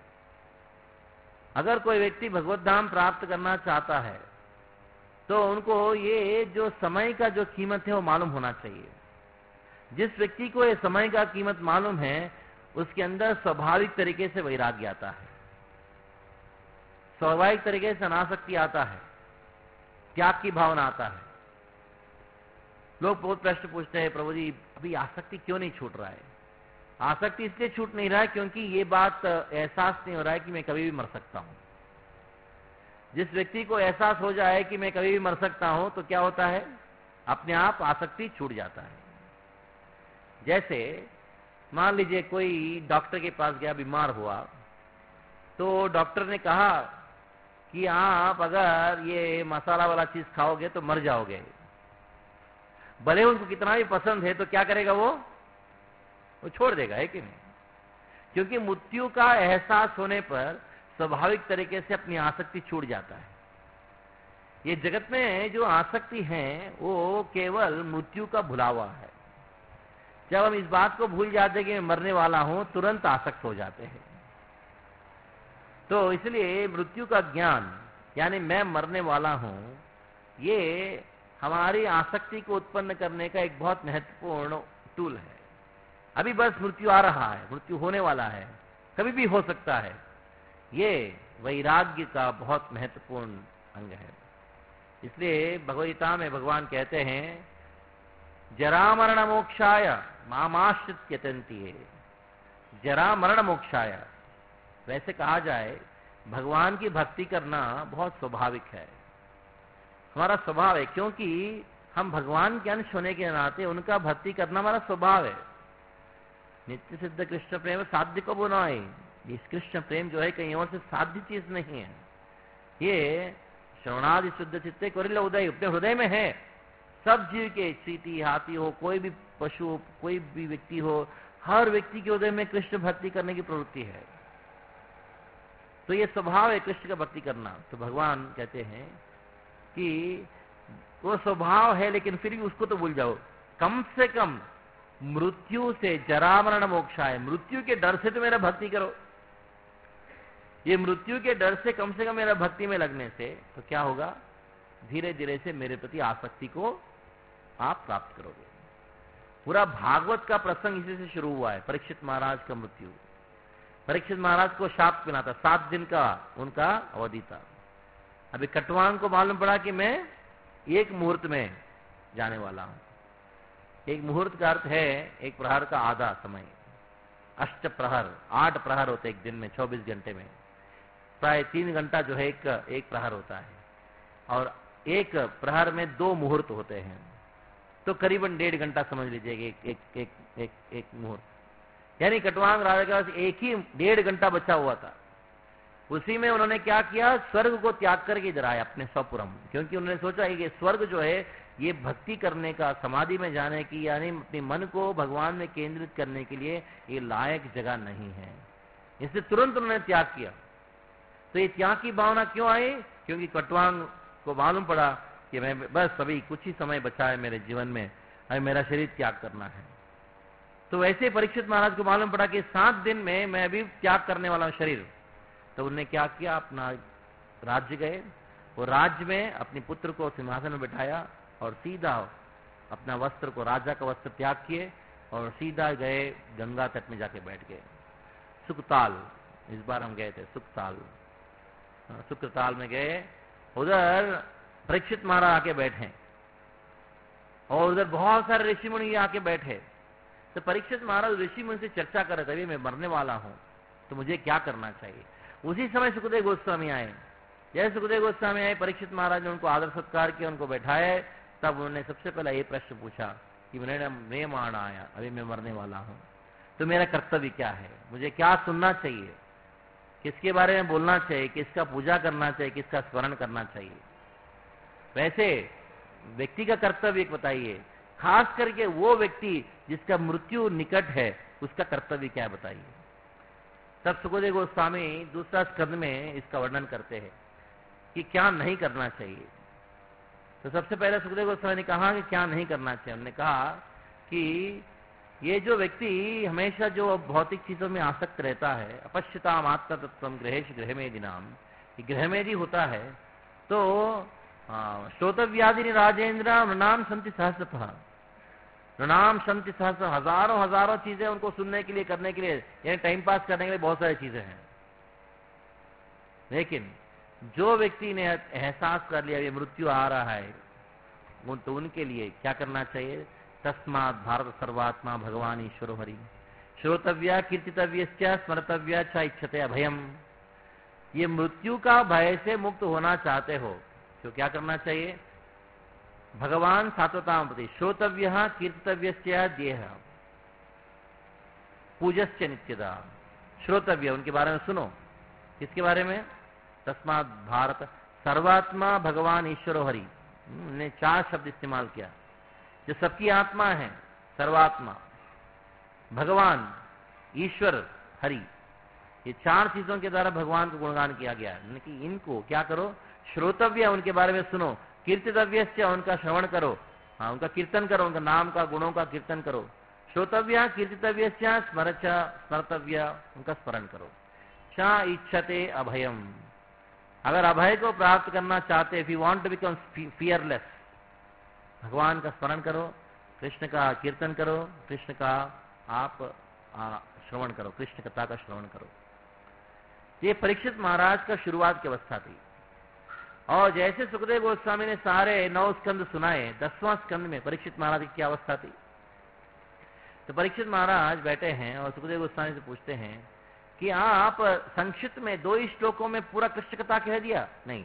अगर कोई व्यक्ति भगवत धाम प्राप्त करना चाहता है, तो उनको ये जो समय का जो कीमत है वो मालूम होना चाहिए। जिस व्यक्ति को ये समय का कीमत मालूम है, उसके अंदर स्वाभाविक तरीके से वैराग्य आता है, स्वाभाविक तरीके से अनासक्ति आता है, त्याग की भावना आता है। लोग बहुत प्रश्न पूछते हैं, प्रभु जी अभी आसक्ति क्यों नहीं छूट रहा है? आसक्ति इसलिए छूट नहीं रहा है क्योंकि ये बात एहसास नहीं हो रहा है कि मैं कभी भी मर सकता हूं। जिस व्यक्ति को एहसास हो जाए कि मैं कभी भी मर सकता हूं, तो क्या होता है, अपने आप आसक्ति छूट जाता है। जैसे मान लीजिए कोई डॉक्टर के पास गया, बीमार हुआ, तो डॉक्टर ने कहा कि आप अगर ये मसाला वाला चीज खाओगे तो मर जाओगे। भले उनको कितना भी पसंद है, तो क्या करेगा वो वो छोड़ देगा, है कि नहीं? क्योंकि मृत्यु का एहसास होने पर स्वाभाविक तरीके से अपनी आसक्ति छूट जाता है। ये जगत में जो आसक्ति है वो केवल मृत्यु का भुलावा है। जब हम इस बात को भूल जाते हैं कि मैं मरने वाला हूं, तुरंत आसक्त हो जाते हैं। तो इसलिए मृत्यु का ज्ञान, यानी मैं मरने वाला हूं, ये हमारी आसक्ति को उत्पन्न करने का एक बहुत महत्वपूर्ण टूल है। अभी बस मृत्यु आ रहा है, मृत्यु होने वाला है, कभी भी हो सकता है। ये वैराग्य का बहुत महत्वपूर्ण अंग है। इसलिए भगवद्गीता में भगवान कहते हैं, जरा मरण मोक्षाय मामाश्रित यतन्ति है। जरा मरण मोक्षाय, वैसे कहा जाए भगवान की भक्ति करना बहुत स्वाभाविक है, हमारा स्वभाव है। क्योंकि हम भगवान के अंश होने के नाते उनका भक्ति करना हमारा स्वभाव है। नित्य सिद्ध कृष्ण प्रेम साध्य को बुनाए, इस कृष्ण प्रेम जो है कहीं और से साध्य चीज नहीं है। ये श्रवणादि शुद्ध चित्ते कोरिल उदय अपने हृदय में है। सब जीव के, चींटी, हाथी हो, कोई भी पशु, कोई भी व्यक्ति हो, हर व्यक्ति के हृदय में कृष्ण भक्ति करने की प्रवृत्ति है। तो ये स्वभाव है कृष्ण का भक्ति करना। तो भगवान कहते हैं कि वो स्वभाव है, लेकिन फिर भी उसको तो भूल जाओ। कम से कम मृत्यु से, जरा मरण मोक्षा है, मृत्यु के डर से तो मेरा भक्ति करो। ये मृत्यु के डर से कम से कम मेरा भक्ति में लगने से तो क्या होगा, धीरे धीरे से मेरे प्रति आसक्ति को आप प्राप्त करोगे। पूरा भागवत का प्रसंग इसी से शुरू हुआ है। परीक्षित महाराज का मृत्यु, परीक्षित महाराज को शाप मिला था, सात दिन का उनका अवधि था। अभी कटवांग को मालूम पड़ा कि मैं एक मुहूर्त में जाने वाला हूं। एक मुहूर्त का अर्थ है एक प्रहर का आधा समय। अष्ट प्रहर, आठ प्रहर होते एक दिन में, चौबीस घंटे में प्राय तीन घंटा जो है एक एक प्रहर होता है, और एक प्रहर में दो मुहूर्त होते हैं, तो करीबन डेढ़ घंटा समझ लीजिए एक एक एक एक, एक मुहूर्त। यानी कटवांग राजा के पास एक ही डेढ़ घंटा बचा हुआ था। उसी में उन्होंने क्या किया, स्वर्ग को त्याग करके इधर आए अपने स्वपुरम। क्योंकि उन्होंने सोचा कि स्वर्ग जो है ये भक्ति करने का, समाधि में जाने की, यानी अपने मन को भगवान में केंद्रित करने के लिए ये लायक जगह नहीं है। इससे तुरंत उन्होंने त्याग किया। तो ये त्याग की भावना क्यों आई? क्योंकि कटवांग को मालूम पड़ा कि मैं बस अभी कुछ ही समय बचा है मेरे जीवन में, अभी मेरा शरीर त्याग करना है। तो वैसे परीक्षित महाराज को मालूम पड़ा कि सात दिन में मैं अभी त्याग करने वाला हूं शरीर। तो उन्होंने क्या किया, अपना राज्य गए, वो राज्य में अपने पुत्र को सिंहासन में बिठाया और सीधा अपना वस्त्र को, राजा का वस्त्र त्याग किए और सीधा गए गंगा तट में जाके बैठ गए। सुखताल, इस बार हम गए थे सुखताल, सुखताल में गए। उधर परीक्षित महाराज आके बैठे और उधर बहुत सारे ऋषि मुनि आके बैठे। तो परीक्षित महाराज ऋषि मुनि से चर्चा कर रहे थे, मैं मरने वाला हूं तो मुझे क्या करना चाहिए। उसी समय सुखदेव गोस्वामी आए। जैसे सुखदेव गोस्वामी आए, परीक्षित महाराज ने उनको आदर सत्कार किया, उनको बैठाए। तब उन्होंने सबसे पहले ये प्रश्न पूछा कि मेरा मेरे मारना आया, अभी मैं मरने वाला हूं। तो मेरा कर्तव्य क्या है, मुझे क्या सुनना चाहिए, किसके बारे में बोलना चाहिए, किसका पूजा करना चाहिए, किसका स्मरण करना चाहिए। वैसे व्यक्ति का कर्तव्य एक बताइए, खास करके वो व्यक्ति जिसका मृत्यु निकट है उसका कर्तव्य क्या है बताइए। तब सुखदेव गोस्वामी दूसरा स्कंद में इसका वर्णन करते हैं कि क्या नहीं करना चाहिए। तो सबसे पहले सुखदेव गोस्वामी ने कहा कि क्या नहीं करना चाहिए। हमने कहा कि ये जो व्यक्ति हमेशा जो भौतिक चीजों में आसक्त रहता है, अपश्यता मात्र तत्व ग्रहेश गृहमेदि नाम, गृहमेदि होता है तो श्रोतव्यादि राजेंद्र नृणाम संति सहस्रतः, नृणाम संति सहस्र, हजारों हजारों चीजें उनको सुनने के लिए, करने के लिए, यानी टाइम पास करने के लिए बहुत सारी चीजें हैं। लेकिन जो व्यक्ति ने एहसास कर लिया ये मृत्यु आ रहा है, उन तो उनके लिए क्या करना चाहिए। तस्मात् भारत सर्वात्मा भगवान ईश्वर हरि, श्रोतव्या कीर्तितव्य स्मर्तव्या च इच्छते अभयम। ये मृत्यु का भय से मुक्त होना चाहते हो तो क्या करना चाहिए। भगवान सात्वताम प्रति, श्रोतव्य कीर्तितव्य देह पूजस्य नित्यदा। श्रोतव्य उनके बारे में सुनो, किसके बारे में। तस्मात् भारत सर्वात्मा भगवान ईश्वर हरि ने चार शब्द इस्तेमाल किया, जो सबकी आत्मा है, सर्वात्मा, भगवान, ईश्वर, हरि, ये चार चीजों के द्वारा भगवान का गुणगान किया गया है कि इनको क्या करो, श्रोतव्य उनके बारे में सुनो, कीर्तितव्य से उनका श्रवण करो, हाँ उनका कीर्तन करो, उनका नाम का गुणों का कीर्तन करो। श्रोतव्य कीर्तितव्य स्मरच स्मर्तव्य, उनका स्मरण करो। चा इच्छते अभयम, अगर अभय को प्राप्त करना चाहते, if you want to become fearless, भगवान का स्मरण करो, कृष्ण का कीर्तन करो, कृष्ण का आप श्रवण करो, कृष्ण कथा का श्रवण करो। ये परीक्षित महाराज का शुरुआत की अवस्था थी। और जैसे सुखदेव गोस्वामी ने सारे नौ स्कंद सुनाए, दसवां स्कंद में परीक्षित महाराज की क्या अवस्था थी। तो परीक्षित महाराज बैठे हैं और सुखदेव गोस्वामी से पूछते हैं कि आप संक्षिप्त में दो ही श्लोकों में पूरा कृष्ण कथा कह दिया, नहीं,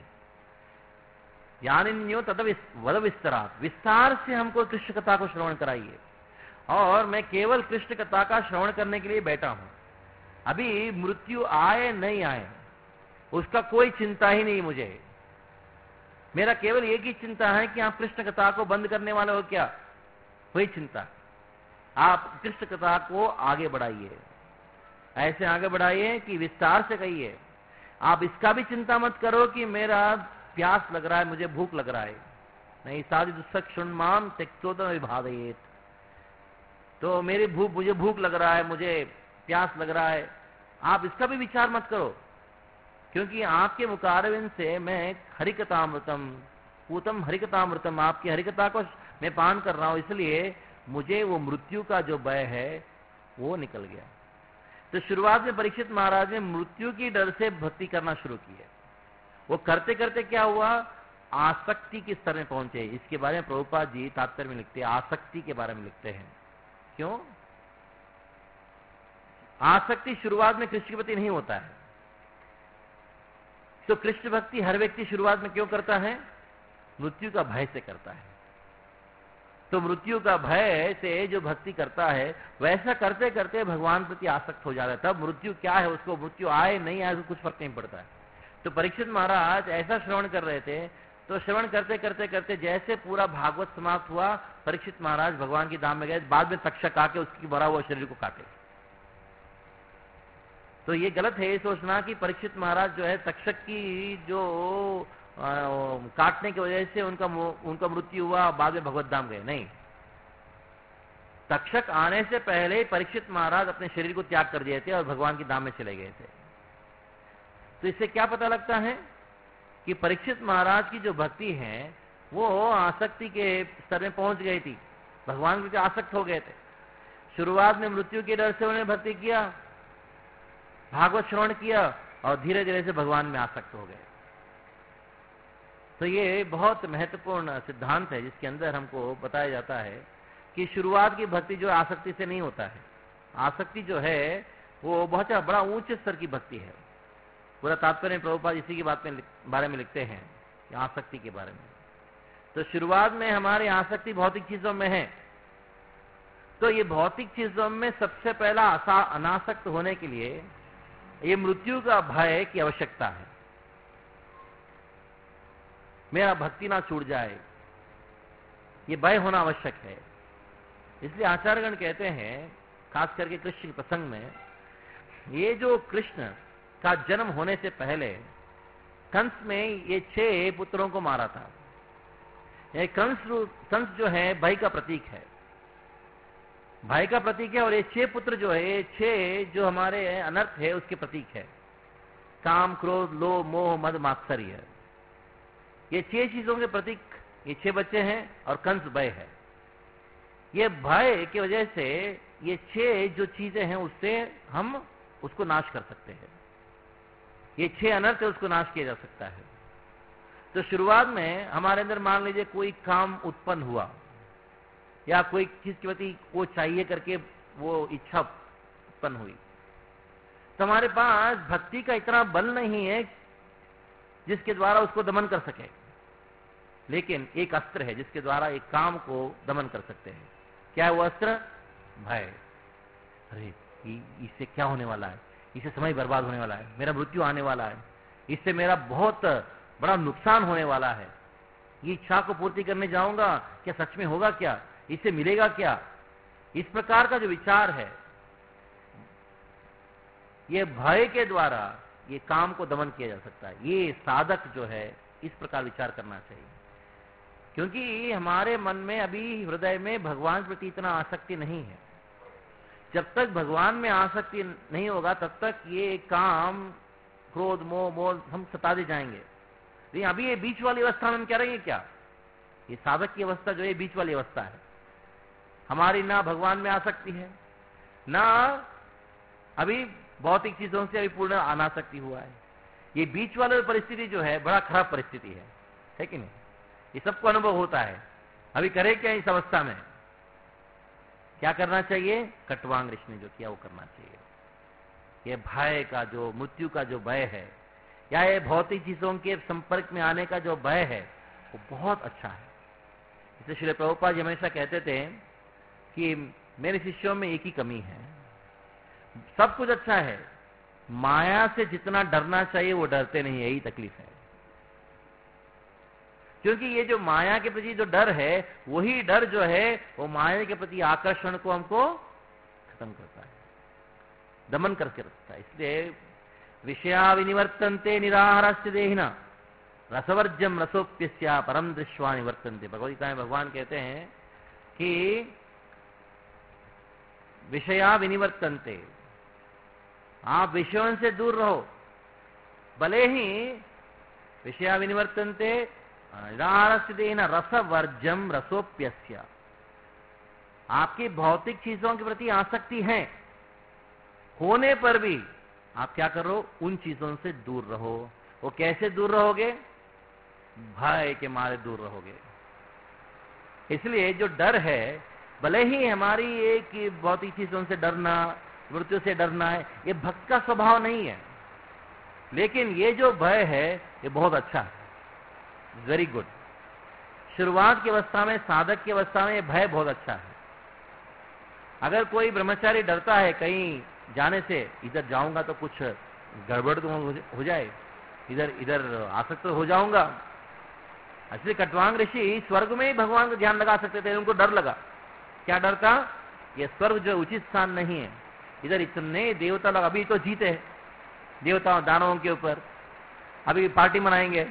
यानिन्यो तद वद विस्तरात, विस्तार से हमको कृष्ण कथा को श्रवण कराइए। और मैं केवल कृष्ण कथा का श्रवण करने के लिए बैठा हूं, अभी मृत्यु आए नहीं आए उसका कोई चिंता ही नहीं मुझे। मेरा केवल एक ही चिंता है कि आप कृष्ण कथा को बंद करने वाले हो क्या, वही चिंता। आप कृष्ण कथा को आगे बढ़ाइए, ऐसे आगे बढ़ाइए कि विस्तार से कहिए। आप इसका भी चिंता मत करो कि मेरा प्यास लग रहा है, मुझे भूख लग रहा है, नहीं, साधु दुस्सक्षुण्माम त्यक्तोदम विभावयेत, तो मेरी भूख, मुझे भूख लग रहा है, मुझे प्यास लग रहा है, आप इसका भी विचार मत करो, क्योंकि आपके मुकारविंद से मैं हरिकथामृतम पूतम हरिकथामृतम, आपकी हरिकथा को मैं पान कर रहा हूं, इसलिए मुझे वो मृत्यु का जो भय है वो निकल गया। तो शुरुआत में परीक्षित महाराज ने मृत्यु की डर से भक्ति करना शुरू की है। वो करते करते क्या हुआ, आसक्ति के स्तर में पहुंचे। इसके बारे में प्रभुपाद जी तात्पर्य में लिखते हैं, आसक्ति के बारे में लिखते हैं। क्यों आसक्ति शुरुआत में कृष्ण के प्रति नहीं होता है, तो कृष्ण भक्ति हर व्यक्ति शुरुआत में क्यों करता है, मृत्यु का भय से करता है। तो मृत्यु का भय से जो भक्ति करता है, वैसा करते करते भगवान प्रति आसक्त हो जाता है। तब मृत्यु क्या है, उसको मृत्यु आए नहीं आए कुछ फर्क नहीं पड़ता है। तो परीक्षित महाराज ऐसा श्रवण कर रहे थे, तो श्रवण करते करते करते जैसे पूरा भागवत समाप्त हुआ, परीक्षित महाराज भगवान की धाम में गए। बाद में तक्षक आके उसकी भरा हुआ शरीर को काटे। तो ये गलत है ये सोचना कि परीक्षित महाराज जो है तक्षक की जो आ, काटने की वजह से उनका उनका मृत्यु हुआ, बाद में भगवत धाम गए, नहीं। तक्षक आने से पहले परीक्षित महाराज अपने शरीर को त्याग कर दिए थे और भगवान की धाम में चले गए थे। तो इससे क्या पता लगता है कि परीक्षित महाराज की जो भक्ति है वो आसक्ति के स्तर में पहुंच गई थी, भगवान के आसक्त हो गए थे। शुरुआत में मृत्यु के डर से उन्होंने भक्ति किया, भागवत श्रवण किया और धीरे धीरे से भगवान में आसक्त हो गए। तो ये बहुत महत्वपूर्ण सिद्धांत है जिसके अंदर हमको बताया जाता है कि शुरुआत की भक्ति जो आसक्ति से नहीं होता है। आसक्ति जो है वो बहुत बड़ा ऊंचे स्तर की भक्ति है। पूरा तात्पर्य प्रभुपाद इसी की बात में बारे में लिखते हैं, आसक्ति के बारे में। तो शुरुआत में हमारी आसक्ति भौतिक चीजों में है, तो ये भौतिक चीजों में सबसे पहला अनासक्त होने के लिए ये मृत्यु का भय की आवश्यकता है। मेरा भक्ति ना छूट जाए, ये भय होना आवश्यक है। इसलिए आचार्यगण कहते हैं, खास करके कृष्ण के प्रसंग में, ये जो कृष्ण का जन्म होने से पहले कंस में ये छह पुत्रों को मारा था। ये कंस कंस जो है भय का प्रतीक है, भय का प्रतीक है। और ये छह पुत्र जो है, ये छह जो हमारे अनर्थ है उसके प्रतीक है। काम, क्रोध, लोभ, मोह, मद, मात्सर्य, ये छह चीजों के प्रतीक ये छह बच्चे हैं। और कंस भय है। ये भय की वजह से ये छह जो चीजें हैं उससे हम उसको नाश कर सकते हैं। ये छह अनर्थ है, उसको नाश किया जा सकता है। तो शुरुआत में हमारे अंदर मान लीजिए कोई काम उत्पन्न हुआ या कोई चीज के प्रति वो चाहिए करके वो इच्छा उत्पन्न हुई, तो हमारे पास भक्ति का इतना बल नहीं है जिसके द्वारा उसको दमन कर सके। लेकिन एक अस्त्र है जिसके द्वारा एक काम को दमन कर सकते हैं। क्या है वो अस्त्र? भय। अरे इससे क्या होने वाला है, इससे समय बर्बाद होने वाला है, मेरा मृत्यु आने वाला है, इससे मेरा बहुत बड़ा नुकसान होने वाला है, ये इच्छा को पूर्ति करने जाऊंगा, क्या सच में होगा, क्या इससे मिलेगा क्या? इस प्रकार का जो विचार है, ये भय के द्वारा ये काम को दमन किया जा सकता है। ये साधक जो है इस प्रकार विचार करना चाहिए, क्योंकि हमारे मन में अभी हृदय में भगवान प्रति इतना आसक्ति नहीं है। जब तक भगवान में आसक्ति नहीं होगा तब तक ये काम, क्रोध, मोह, मोह हम सताते जाएंगे। लेकिन अभी ये बीच वाली अवस्था में हम क्या रहेंगे? क्या ये साधक की अवस्था जो है बीच वाली अवस्था है। हमारी ना भगवान में आसक्ति है, ना अभी भौतिक चीजों से अभी पूर्ण अनासक्ति हुआ है। ये बीच वाली परिस्थिति जो है बड़ा खराब परिस्थिति है, है कि नहीं? ये सबको अनुभव होता है। अभी करे क्या इस अवस्था में? क्या करना चाहिए? कटवांग ऋषि ने जो किया वो करना चाहिए। ये भय का जो, मृत्यु का जो भय है, या ये भौतिक चीजों के संपर्क में आने का जो भय है, वो बहुत अच्छा है। इसलिए श्रील प्रभुपाद जी हमेशा कहते थे कि मेरे शिष्यों में एक ही कमी है, सब कुछ अच्छा है, माया से जितना डरना चाहिए वो डरते नहीं, यही तकलीफ है। क्योंकि ये जो माया के प्रति जो डर है, वही डर जो है वो माया के प्रति आकर्षण को हमको खत्म करता है, दमन करके रखता है। इसलिए विषया विनिवर्तन्ते निराहारस्य देहिना रसवर्जम रसोप्यस्या परम दृश्वा निवर्तन्ते। भगवद्गीता में भगवान कहते हैं कि विषया विनिवर्तन्ते, आप विषयों से दूर रहो, भले ही विषया विनिवर्तन्ते निराहारस्य देहिना रसवर्जम रसोप्यस्या। आपकी भौतिक चीजों के प्रति आसक्ति है होने पर भी आप क्या करो? उन चीजों से दूर रहो। वो कैसे दूर रहोगे? भय के मारे दूर रहोगे। इसलिए जो डर है, भले ही हमारी एक भौतिक चीजों से डरना, मृत्यु से डरना है, ये भक्त का स्वभाव नहीं है, लेकिन ये जो भय है ये बहुत अच्छा है, वेरी गुड। शुरुआत की अवस्था में, साधक की अवस्था में ये भय बहुत अच्छा है। अगर कोई ब्रह्मचारी डरता है कहीं जाने से, इधर जाऊंगा तो कुछ गड़बड़ तो हो जाए, इधर इधर आसक्त हो जाऊंगा। इसलिए कटवांग ऋषि स्वर्ग में ही भगवान का ध्यान लगा सकते थे, उनको डर लगा। क्या डर था? ये स्वर्ग जो उचित स्थान नहीं है, इधर इतने देवता लोग अभी तो जीते हैं देवताओं दानवों के ऊपर, अभी पार्टी मनाएंगे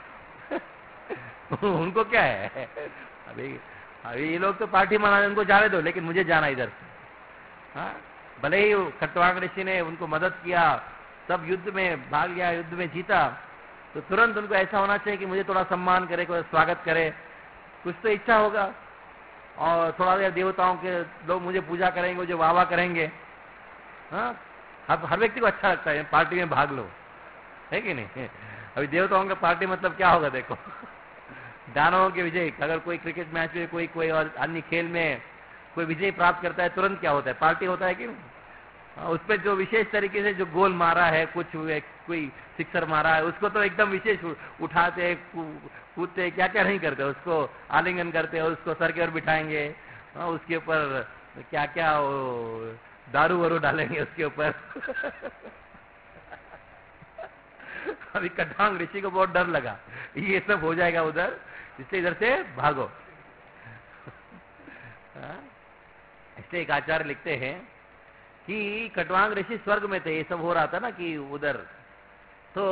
उनको क्या है? अभी अभी ये लोग तो पार्टी मनाने, उनको जाने दो, लेकिन मुझे जाना इधर से। हाँ, भले ही कटवांग ऋषि ने उनको मदद किया, सब युद्ध में भाग लिया, युद्ध में जीता, तो तुरंत उनको ऐसा होना चाहिए कि मुझे थोड़ा सम्मान करे, कोई स्वागत करे, कुछ तो इच्छा होगा। और थोड़ा देर देवताओं के लोग मुझे पूजा करेंगे, मुझे वाह वाह करेंगे। हाँ, हर, हर व्यक्ति को अच्छा लगता है पार्टी में भाग लो, है कि नहीं? अभी देवताओं का पार्टी मतलब क्या होगा देखो दानवों के विजय, अगर कोई क्रिकेट मैच में, कोई कोई और अन्य खेल में कोई विजय प्राप्त करता है, तुरंत क्या होता है? पार्टी होता है कि नहीं? उस पर जो विशेष तरीके से जो गोल मारा है, कुछ कोई सिक्सर मारा है, उसको तो एकदम विशेष उठाते, कूदते, क्या क्या नहीं करते, उसको आलिंगन करते, उसको सर के ऊपर बिठाएंगे, उसके ऊपर तो क्या क्या वो दारू वारू डालेंगे उसके ऊपर। अभी कटांग ऋषि को बहुत डर लगा ये सब हो जाएगा उधर, इसलिए इधर से भागो। इसलिए एक आचार्य लिखते हैं कि कटवांग ऋषि स्वर्ग में थे, ये सब हो रहा था ना कि उधर, तो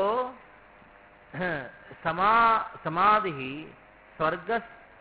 समा समाधि स्वर्ग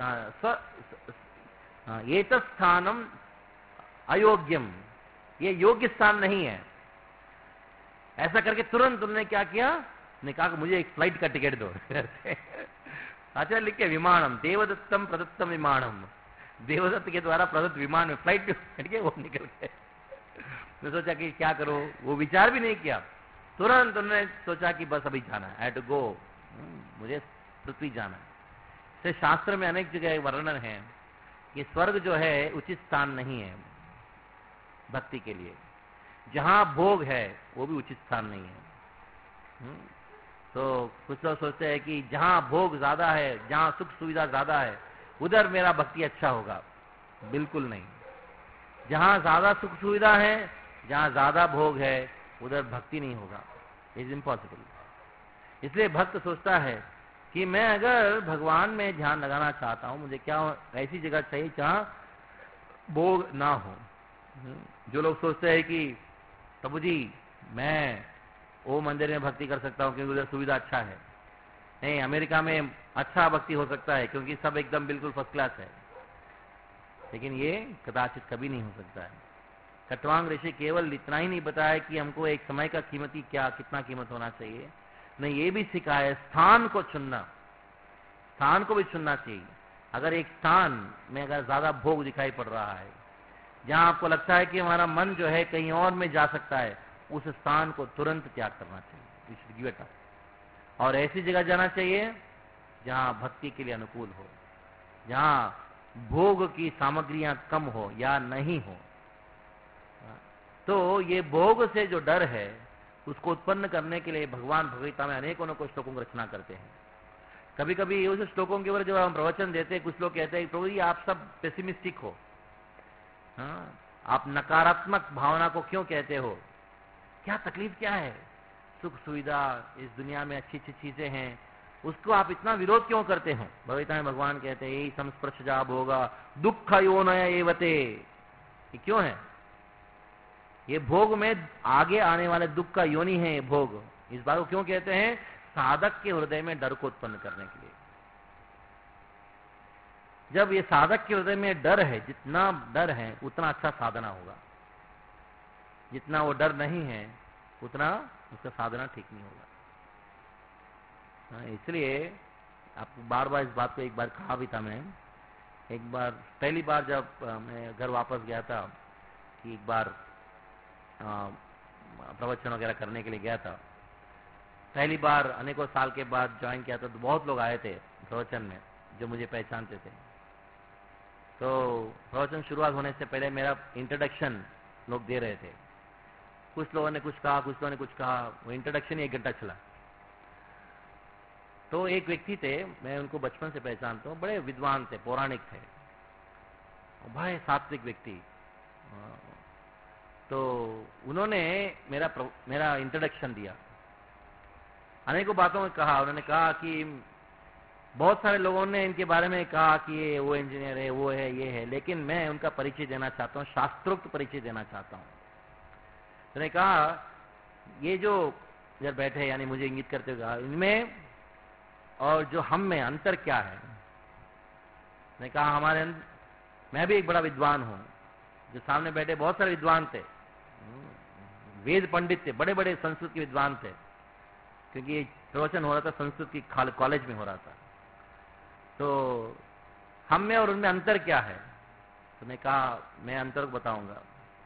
ये स्थानम अयोग्यम, ये योग्य स्थान नहीं है। ऐसा करके तुरंत उन्होंने क्या किया, ने कहा कि मुझे एक फ्लाइट का टिकट दो। आचार्य लिख के विमानम देवदत्तम प्रदत्तम विमानम, देवदत्त के द्वारा प्रदत्त विमान में फ्लाइट में बैठ के वो निकल गए। मैं सोचा कि क्या करो, वो विचार भी नहीं किया, तुरंत उन्होंने सोचा कि बस अभी जाना है, आई टू गो, मुझे पृथ्वी जाना है। इससे शास्त्र में अनेक जगह वर्णन है कि स्वर्ग जो है उचित स्थान नहीं है भक्ति के लिए, जहां भोग है वो भी उचित स्थान नहीं है। तो कुछ लोग सोचते हैं कि जहां भोग ज्यादा है, जहां सुख सुविधा ज्यादा है, उधर मेरा भक्ति अच्छा होगा। बिल्कुल नहीं, जहां ज्यादा सुख सुविधा है, जहां ज्यादा भोग है, उधर भक्ति नहीं होगा, इज इम्पॉसिबल। इसलिए भक्त सोचता है कि मैं अगर भगवान में ध्यान लगाना चाहता हूं, मुझे क्या ऐसी जगह चाहिए जहां भोग ना हो। जो लोग सोचते हैं कि प्रभु जी मैं वो मंदिर में भक्ति कर सकता हूं क्योंकि उधर सुविधा अच्छा है, नहीं अमेरिका में अच्छा भक्ति हो सकता है क्योंकि सब एकदम बिल्कुल फर्स्ट क्लास है, लेकिन ये कदाचित कभी नहीं हो सकता है। कटवांग ऋषि केवल इतना ही नहीं बताया कि हमको एक समय का कीमती क्या कितना कीमत होना चाहिए, नहीं ये भी सिखाया स्थान को चुनना, स्थान को भी चुनना चाहिए। अगर एक स्थान में अगर ज्यादा भोग दिखाई पड़ रहा है, जहां आपको लगता है कि हमारा मन जो है कहीं और में जा सकता है, उस स्थान को तुरंत त्याग करना चाहिए और ऐसी जगह जाना चाहिए जहां भक्ति के लिए अनुकूल हो, जहां भोग की सामग्रियां कम हो या नहीं हो। तो ये भोग से जो डर है उसको उत्पन्न करने के लिए भगवान भगवगीता में अनेकों न कुछ श्लोकों की रचना करते हैं। कभी कभी उस श्लोकों के ऊपर जब हम प्रवचन देते हैं, कुछ लोग कहते हैं प्रभु जी आप सब पेसिमिस्टिक हो, हाँ, आप नकारात्मक भावना को क्यों कहते हो, क्या तकलीफ क्या है, सुख सुविधा इस दुनिया में अच्छी अच्छी चीजें हैं, उसको आप इतना विरोध क्यों करते हो। भगवगीता में भगवान कहते हैं यही संस्पर्श जाब होगा दुख योनय एवते, ये क्यों है, ये भोग में आगे आने वाले दुख का योनि है ये भोग। इस बात को क्यों कहते हैं, साधक के हृदय में डर को उत्पन्न करने के लिए। जब ये साधक के हृदय में डर है, जितना डर है उतना अच्छा साधना होगा, जितना वो डर नहीं है उतना उसका साधना ठीक नहीं होगा। इसलिए आपको बार बार इस बात को एक बार कहा भी था मैं, एक बार पहली बार जब मैं घर वापस गया था कि एक बार प्रवचन वगैरह करने के लिए गया था, पहली बार अनेकों साल के बाद ज्वाइन किया था, तो बहुत लोग आए थे प्रवचन में जो मुझे पहचानते थे। तो प्रवचन शुरुआत होने से पहले मेरा इंट्रोडक्शन लोग दे रहे थे, कुछ लोगों ने कुछ कहा, कुछ लोगों ने कुछ कहा, वो इंट्रोडक्शन ही एक घंटा चला। तो एक व्यक्ति थे, मैं उनको बचपन से पहचानता हूँ, बड़े विद्वान थे, पौराणिक थे, भाई सात्विक व्यक्ति। तो उन्होंने मेरा मेरा इंट्रोडक्शन दिया, अनेकों बातों में कहा। उन्होंने कहा कि बहुत सारे लोगों ने इनके बारे में कहा कि ये वो इंजीनियर है, वो है, ये है, लेकिन मैं उनका परिचय देना चाहता हूँ, शास्त्रोक्त परिचय देना चाहता हूँ। उन्होंने कहा ये जो इधर बैठे यानी मुझे इंगित करते हुए कहा, इनमें और जो हम में अंतर क्या है। मैंने कहा हमारे अंदर, मैं भी एक बड़ा विद्वान हूं, जो सामने बैठे बहुत सारे विद्वान थे, वेद पंडित थे, बड़े बड़े संस्कृत के विद्वान थे, क्योंकि ये प्रवचन हो रहा था संस्कृत की कॉलेज में हो रहा था। तो हम में और उनमें अंतर क्या है, तो मैं कहा मैं अंतर को बताऊंगा।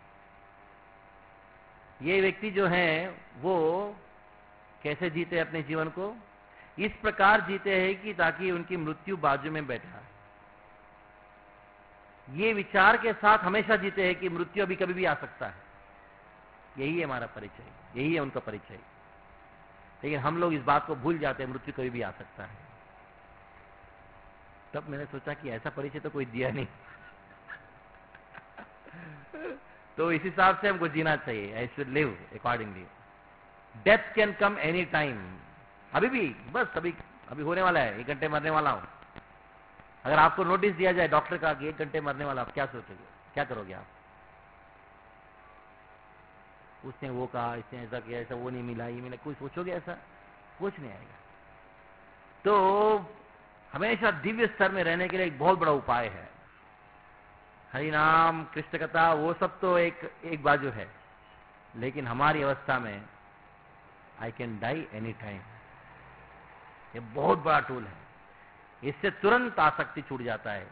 ये व्यक्ति जो हैं वो कैसे जीते अपने जीवन को, इस प्रकार जीते हैं कि ताकि उनकी मृत्यु बाजू में बैठा है, ये विचार के साथ हमेशा जीते हैं कि मृत्यु अभी कभी भी आ सकता है। यही है हमारा परिचय, यही है उनका परिचय। लेकिन हम लोग इस बात को भूल जाते हैं मृत्यु कभी भी आ सकता है। तब मैंने सोचा कि ऐसा परिचय तो कोई दिया नहीं। तो इस हिसाब से हमको जीना चाहिए। I should live accordingly. Death can come any time, अभी भी, बस अभी अभी होने वाला है, एक घंटे मरने वाला हूं। अगर आपको नोटिस दिया जाए डॉक्टर का कि एक घंटे मरने वाला, आप क्या सोचोगे, क्या करोगे आप? उसने वो कहा, इसने ऐसा किया, ऐसा वो नहीं मिला, ये मिला, कोई सोचोगे ऐसा? कुछ नहीं आएगा। तो हमेशा दिव्य स्तर में रहने के लिए एक बहुत बड़ा उपाय है हरि नाम, कृष्ण कथा, वो सब तो एक एक बाजू है, लेकिन हमारी अवस्था में I can die any time, ये बहुत बड़ा टूल है। इससे तुरंत आसक्ति छूट जाता है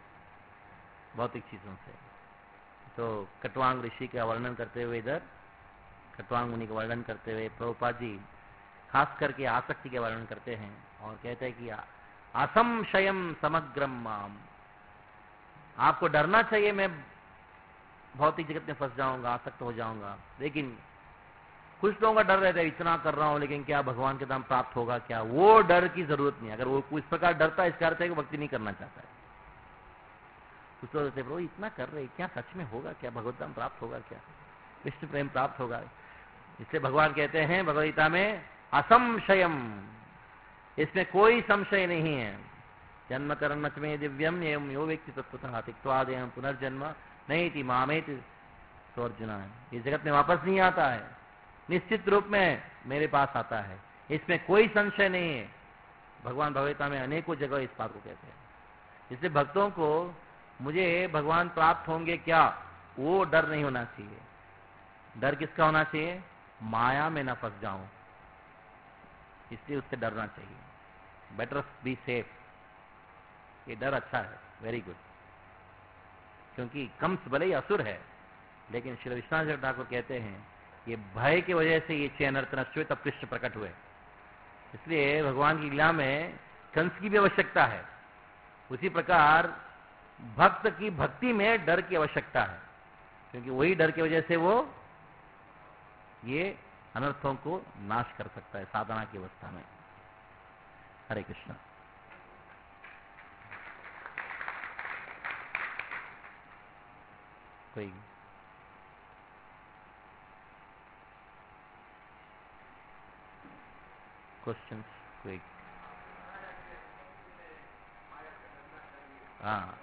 भौतिक चीजों से। तो कटवांग ऋषि का वर्णन करते हुए, इधर कटवांग मुनि का वर्णन करते हुए प्रभुपाद जी खास करके आसक्ति के वर्णन करते हैं और कहते हैं कि असंशयम समग्रम माम, आपको डरना चाहिए मैं भौतिक जगत में फंस जाऊंगा, आसक्त हो जाऊंगा। लेकिन कुछ लोगों का डर रहता है, इतना कर रहा हूं लेकिन क्या भगवान के नाम प्राप्त होगा क्या? वो डर की जरूरत नहीं। अगर वो इस प्रकार डरता है, इसका अर्थ है कि भक्ति नहीं करना चाहता है। कुछ लोग कहते हैं, इतना कर रहे, क्या सच में होगा क्या? भगवत नाम प्राप्त होगा क्या? विष्णु प्रेम प्राप्त होगा? इसलिए भगवान कहते हैं भगवद गीता में, असंशयम, इसमें कोई संशय नहीं है। जन्म कर्म च मे दिव्यम एवं यो व्यक्ति तत्वतः त्यक्त्वा देहं पुनर्जन्म नैति मामेति सो अर्जुन। इस जगत में वापस नहीं आता है, निश्चित रूप में मेरे पास आता है, इसमें कोई संशय नहीं है। भगवान भगवद्गीता में अनेकों जगह इस बात को कहते हैं। इसलिए भक्तों को मुझे भगवान प्राप्त होंगे क्या, वो डर नहीं होना चाहिए। डर किसका होना चाहिए? माया में ना फंस जाऊं, इसलिए उससे डरना चाहिए। बेटर बी सेफ, ये डर अच्छा है, वेरी गुड। क्योंकि कंस भले ही असुर है, लेकिन श्री विश्वनाथ ठाकुर कहते हैं ये भय की वजह से ये छह अनर्थ नष्ट हुए, तब कृष्ण प्रकट हुए। इसलिए भगवान की लीला में कंस की भी आवश्यकता है, उसी प्रकार भक्त की भक्ति में डर की आवश्यकता है, क्योंकि वही डर की वजह से वो ये अनर्थों को नाश कर सकता है साधना की अवस्था में। हरे कृष्ण। कोई क्वेश्चंस? कोई? हाँ,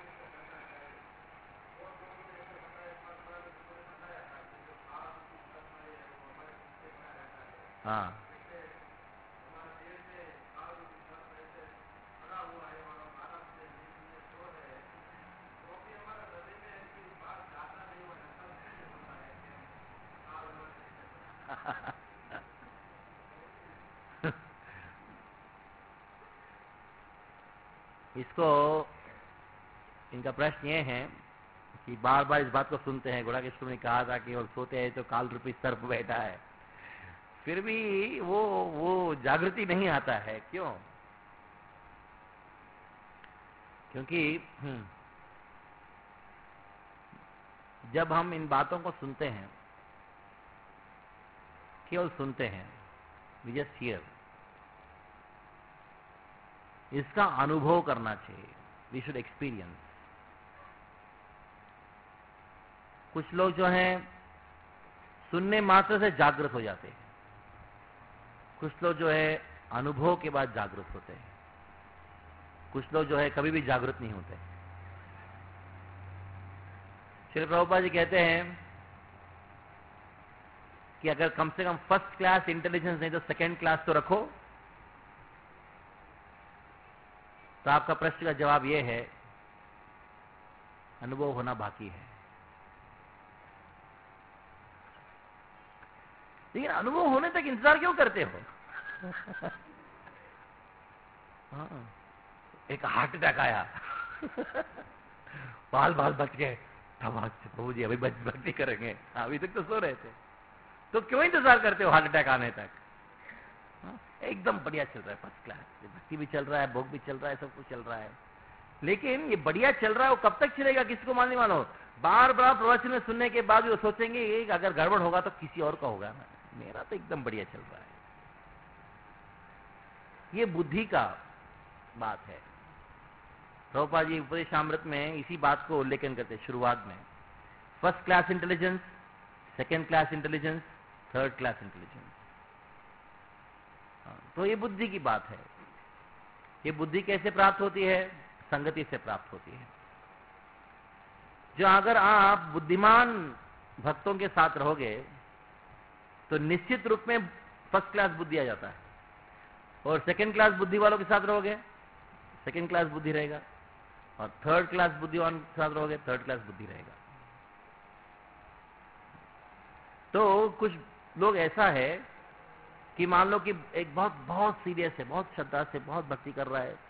हाँ, इसको, इनका प्रश्न ये है कि बार बार इस बात को सुनते हैं, घोड़ा कृष्ण ने कहा था कि और सोते हैं तो काल रूपी सर्प बैठा है, फिर भी वो वो जागृति नहीं आता है। क्यों? क्योंकि जब हम इन बातों को सुनते हैं, केवल सुनते हैं, वी जस्ट हियर, इसका अनुभव करना चाहिए। We should experience. कुछ लोग जो हैं सुनने मात्र से जागृत हो जाते हैं, कुछ लोग जो है अनुभव के बाद जागृत होते हैं, कुछ लोग जो है कभी भी जागृत नहीं होते। श्री प्रभुपाद जी कहते हैं कि अगर कम से कम फर्स्ट क्लास इंटेलिजेंस नहीं तो सेकेंड क्लास तो रखो। तो आपका प्रश्न का जवाब यह है, अनुभव होना बाकी है। लेकिन अनुभव होने तक इंतजार क्यों करते हो? हाँ, एक हार्ट अटैक आया, बाल बाल बच गए, प्रभु जी अभी भक्ति करेंगे, अभी तक तो सो रहे थे, तो क्यों इंतजार करते हो हार्ट अटैक आने तक? हाँ, एकदम बढ़िया चल रहा है, फर्स्ट क्लास, भक्ति भी चल रहा है, भोग भी चल रहा है, सब कुछ चल रहा है। लेकिन ये बढ़िया चल रहा है, वो कब तक चलेगा किसी को मालूम वालो। बार बार प्रवचन में सुनने के बाद वो सोचेंगे कि अगर गड़बड़ होगा तो किसी और का होगा ना, मेरा तो एकदम बढ़िया चल रहा है। ये बुद्धि का बात है। प्रभुपाद जी उपदेशामृत में इसी बात को उल्लेखन करते शुरुआत में। First class intelligence, second class intelligence, third class intelligence. तो ये बुद्धि की बात है। ये बुद्धि कैसे प्राप्त होती है? संगति से प्राप्त होती है। जो अगर आप बुद्धिमान भक्तों के साथ रहोगे तो निश्चित रूप में फर्स्ट क्लास बुद्धि आ जाता है, और सेकेंड क्लास बुद्धि वालों के साथ रहोगे सेकेंड क्लास बुद्धि रहेगा, और थर्ड क्लास बुद्धि वालों के साथ रहोगे थर्ड क्लास बुद्धि रहेगा। तो कुछ लोग ऐसा है कि मान लो कि एक बहुत बहुत सीरियस है, बहुत श्रद्धा से बहुत भक्ति कर रहा है,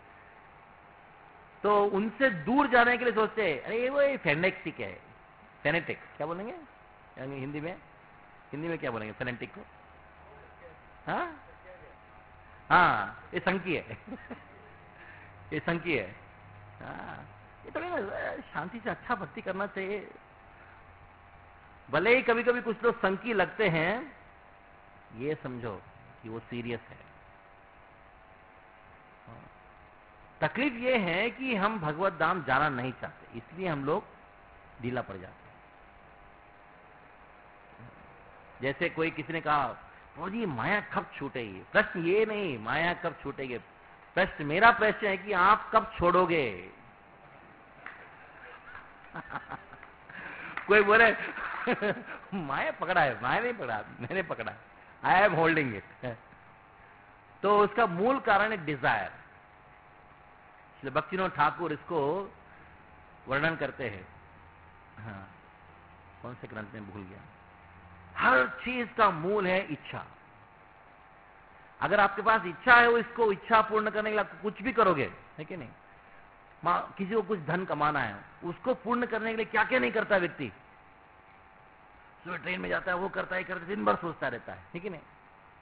तो उनसे दूर जाने के लिए सोचते हैं अरे वो फेनेटिक है। फेनेटिक क्या बोलेंगे यानी हिंदी में? हिंदी में क्या बोलेंगे फेनेटिक को? हाँ हाँ, ये संकी है ये संकी है। हाँ, ये थोड़ी ना शांति से अच्छा भक्ति करना चाहिए। भले ही कभी कभी कुछ लोग संकी लगते हैं, ये समझो कि वो सीरियस है। तकलीफ ये है कि हम भगवत धाम जाना नहीं चाहते, इसलिए हम लोग ढीला पड़ जाते हैं। जैसे कोई किसी ने कहा तो जी माया कब छूटेगी? प्रश्न ये नहीं माया कब छूटेगी, प्रश्न मेरा प्रश्न है कि आप कब छोड़ोगे? कोई बोले माया पकड़ा है, माया नहीं पकड़ा, मैंने पकड़ा, आई एम होल्डिंग इट। तो उसका मूल कारण है डिजायर। इसलिए भक्तिविनोद ठाकुर इसको वर्णन करते हैं। हाँ, कौन से ग्रंथ में भूल गया। हर चीज का मूल है इच्छा। अगर आपके पास इच्छा है, वो इसको इच्छा पूर्ण करने के लिए आप कुछ भी करोगे, है कि नहीं? किसी को कुछ धन कमाना है, उसको पूर्ण करने के लिए क्या क्या नहीं करता व्यक्ति। सुबह ट्रेन में जाता है, वो करता है करता है, दिन भर सोचता रहता है, है कि नहीं?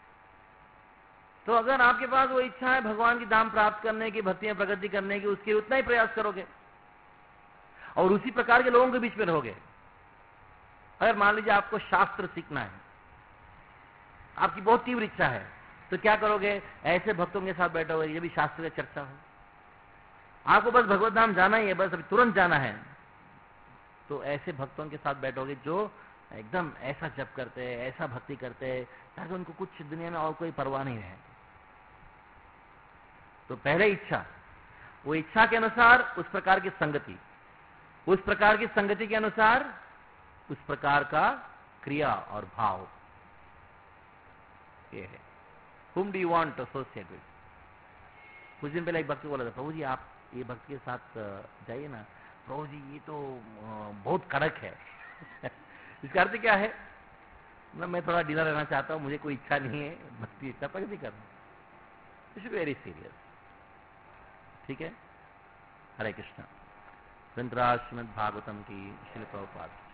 तो अगर आपके पास वो इच्छा है भगवान की धाम प्राप्त करने की, भक्ति में प्रगति करने की, उसके उतना ही प्रयास करोगे और उसी प्रकार के लोगों के बीच में रहोगे। अगर मान लीजिए आपको शास्त्र सीखना है, आपकी बहुत तीव्र इच्छा है, तो क्या करोगे? ऐसे भक्तों के साथ बैठोगे ये भी शास्त्र की चर्चा हो। आपको बस भगवत धाम जाना ही है, बस अभी तुरंत जाना है, तो ऐसे भक्तों के साथ बैठोगे जो एकदम ऐसा जप करते हैं, ऐसा भक्ति करते हैं ताकि उनको कुछ दुनिया में और कोई परवाह नहीं रहे। तो पहले इच्छा, वो इच्छा के अनुसार उस प्रकार की संगति, उस प्रकार की संगति के अनुसार उस प्रकार का क्रिया और भाव। ये है whom do you want to associate with। कुछ दिन पहले एक भक्त बोला था, प्रभु जी आप ये भक्त के साथ जाइए ना। प्रभु जी ये तो बहुत कड़क है इसका अर्थ क्या है? मतलब मैं थोड़ा ढीला रहना चाहता हूं, मुझे कोई इच्छा नहीं है भक्ति इच्छा प्रगति करना। It's very serious. ठीक है, हरे कृष्णा। ग्रंथराज श्रीमद् भागवतम की श्रील प्रभुपाद से।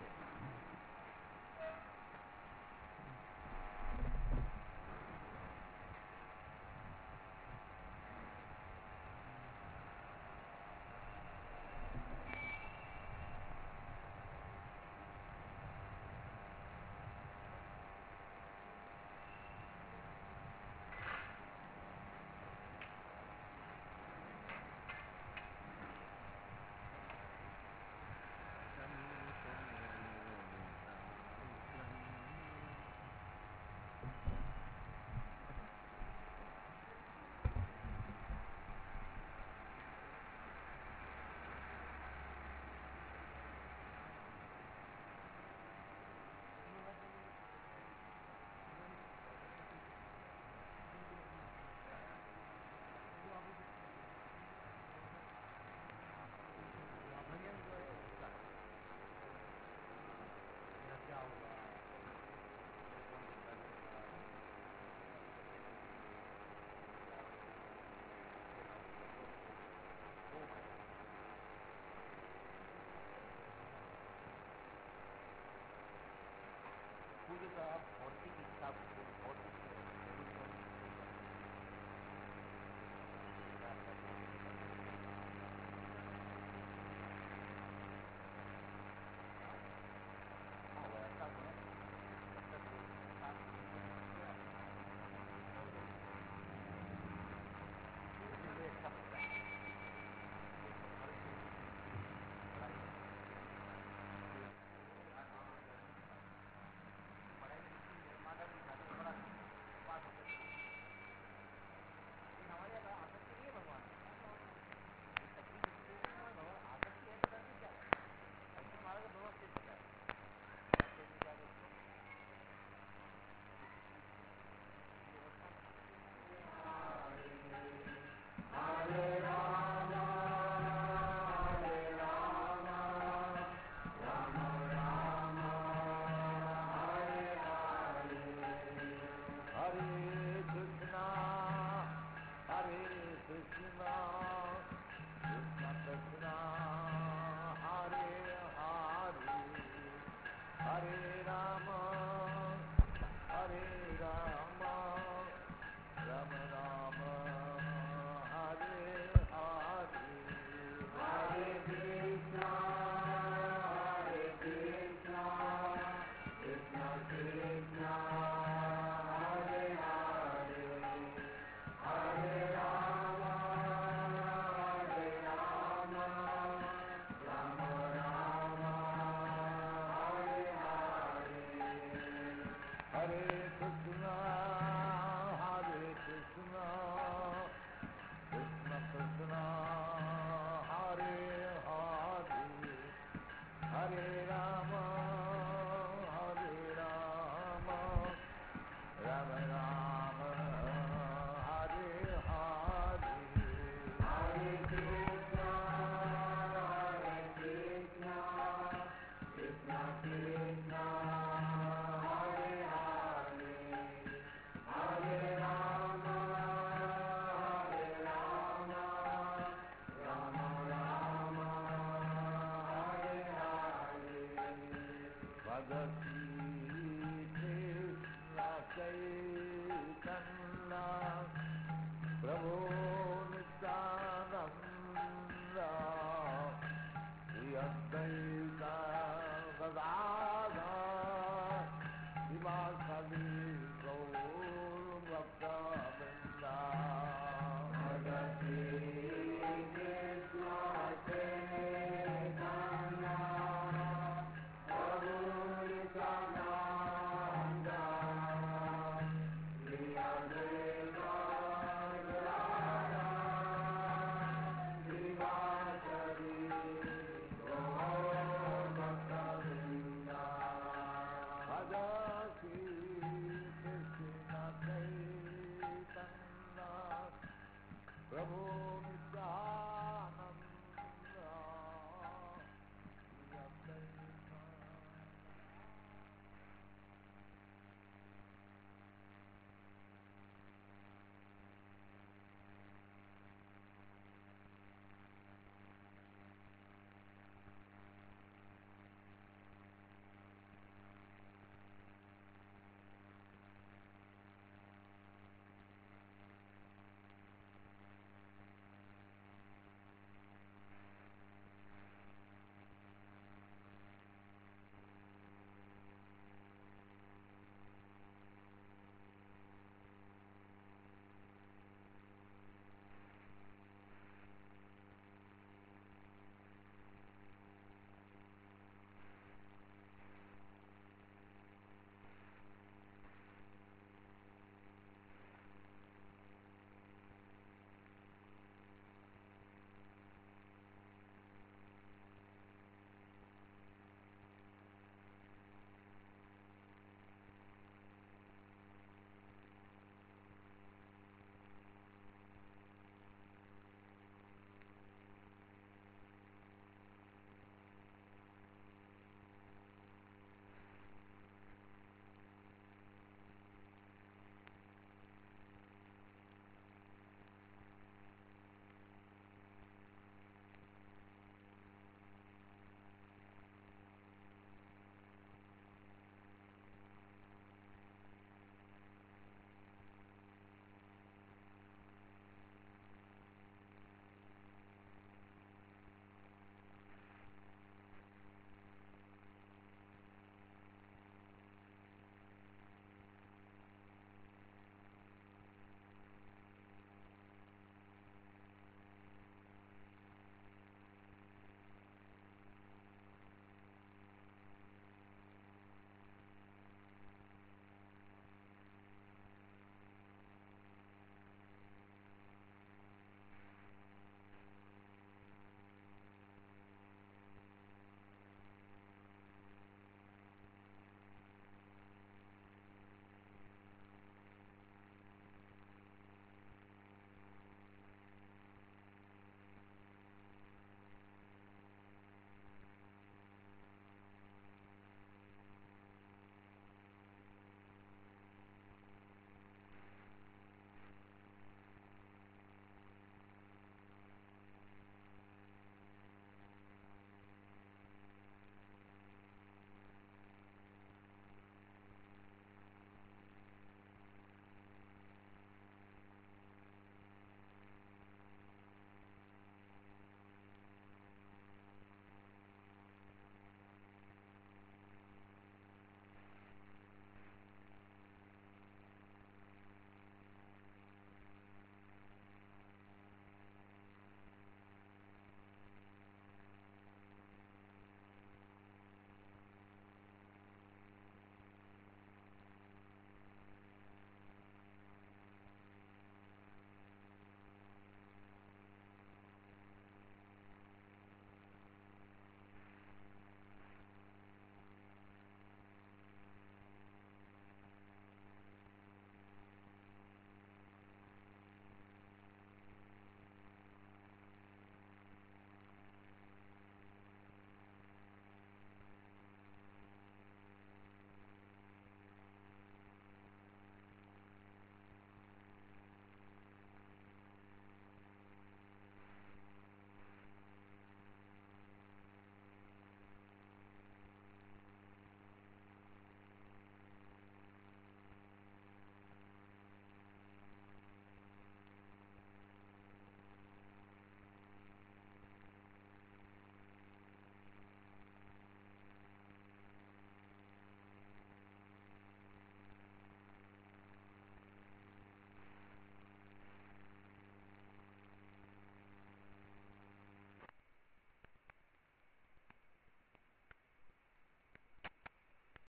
Prabhu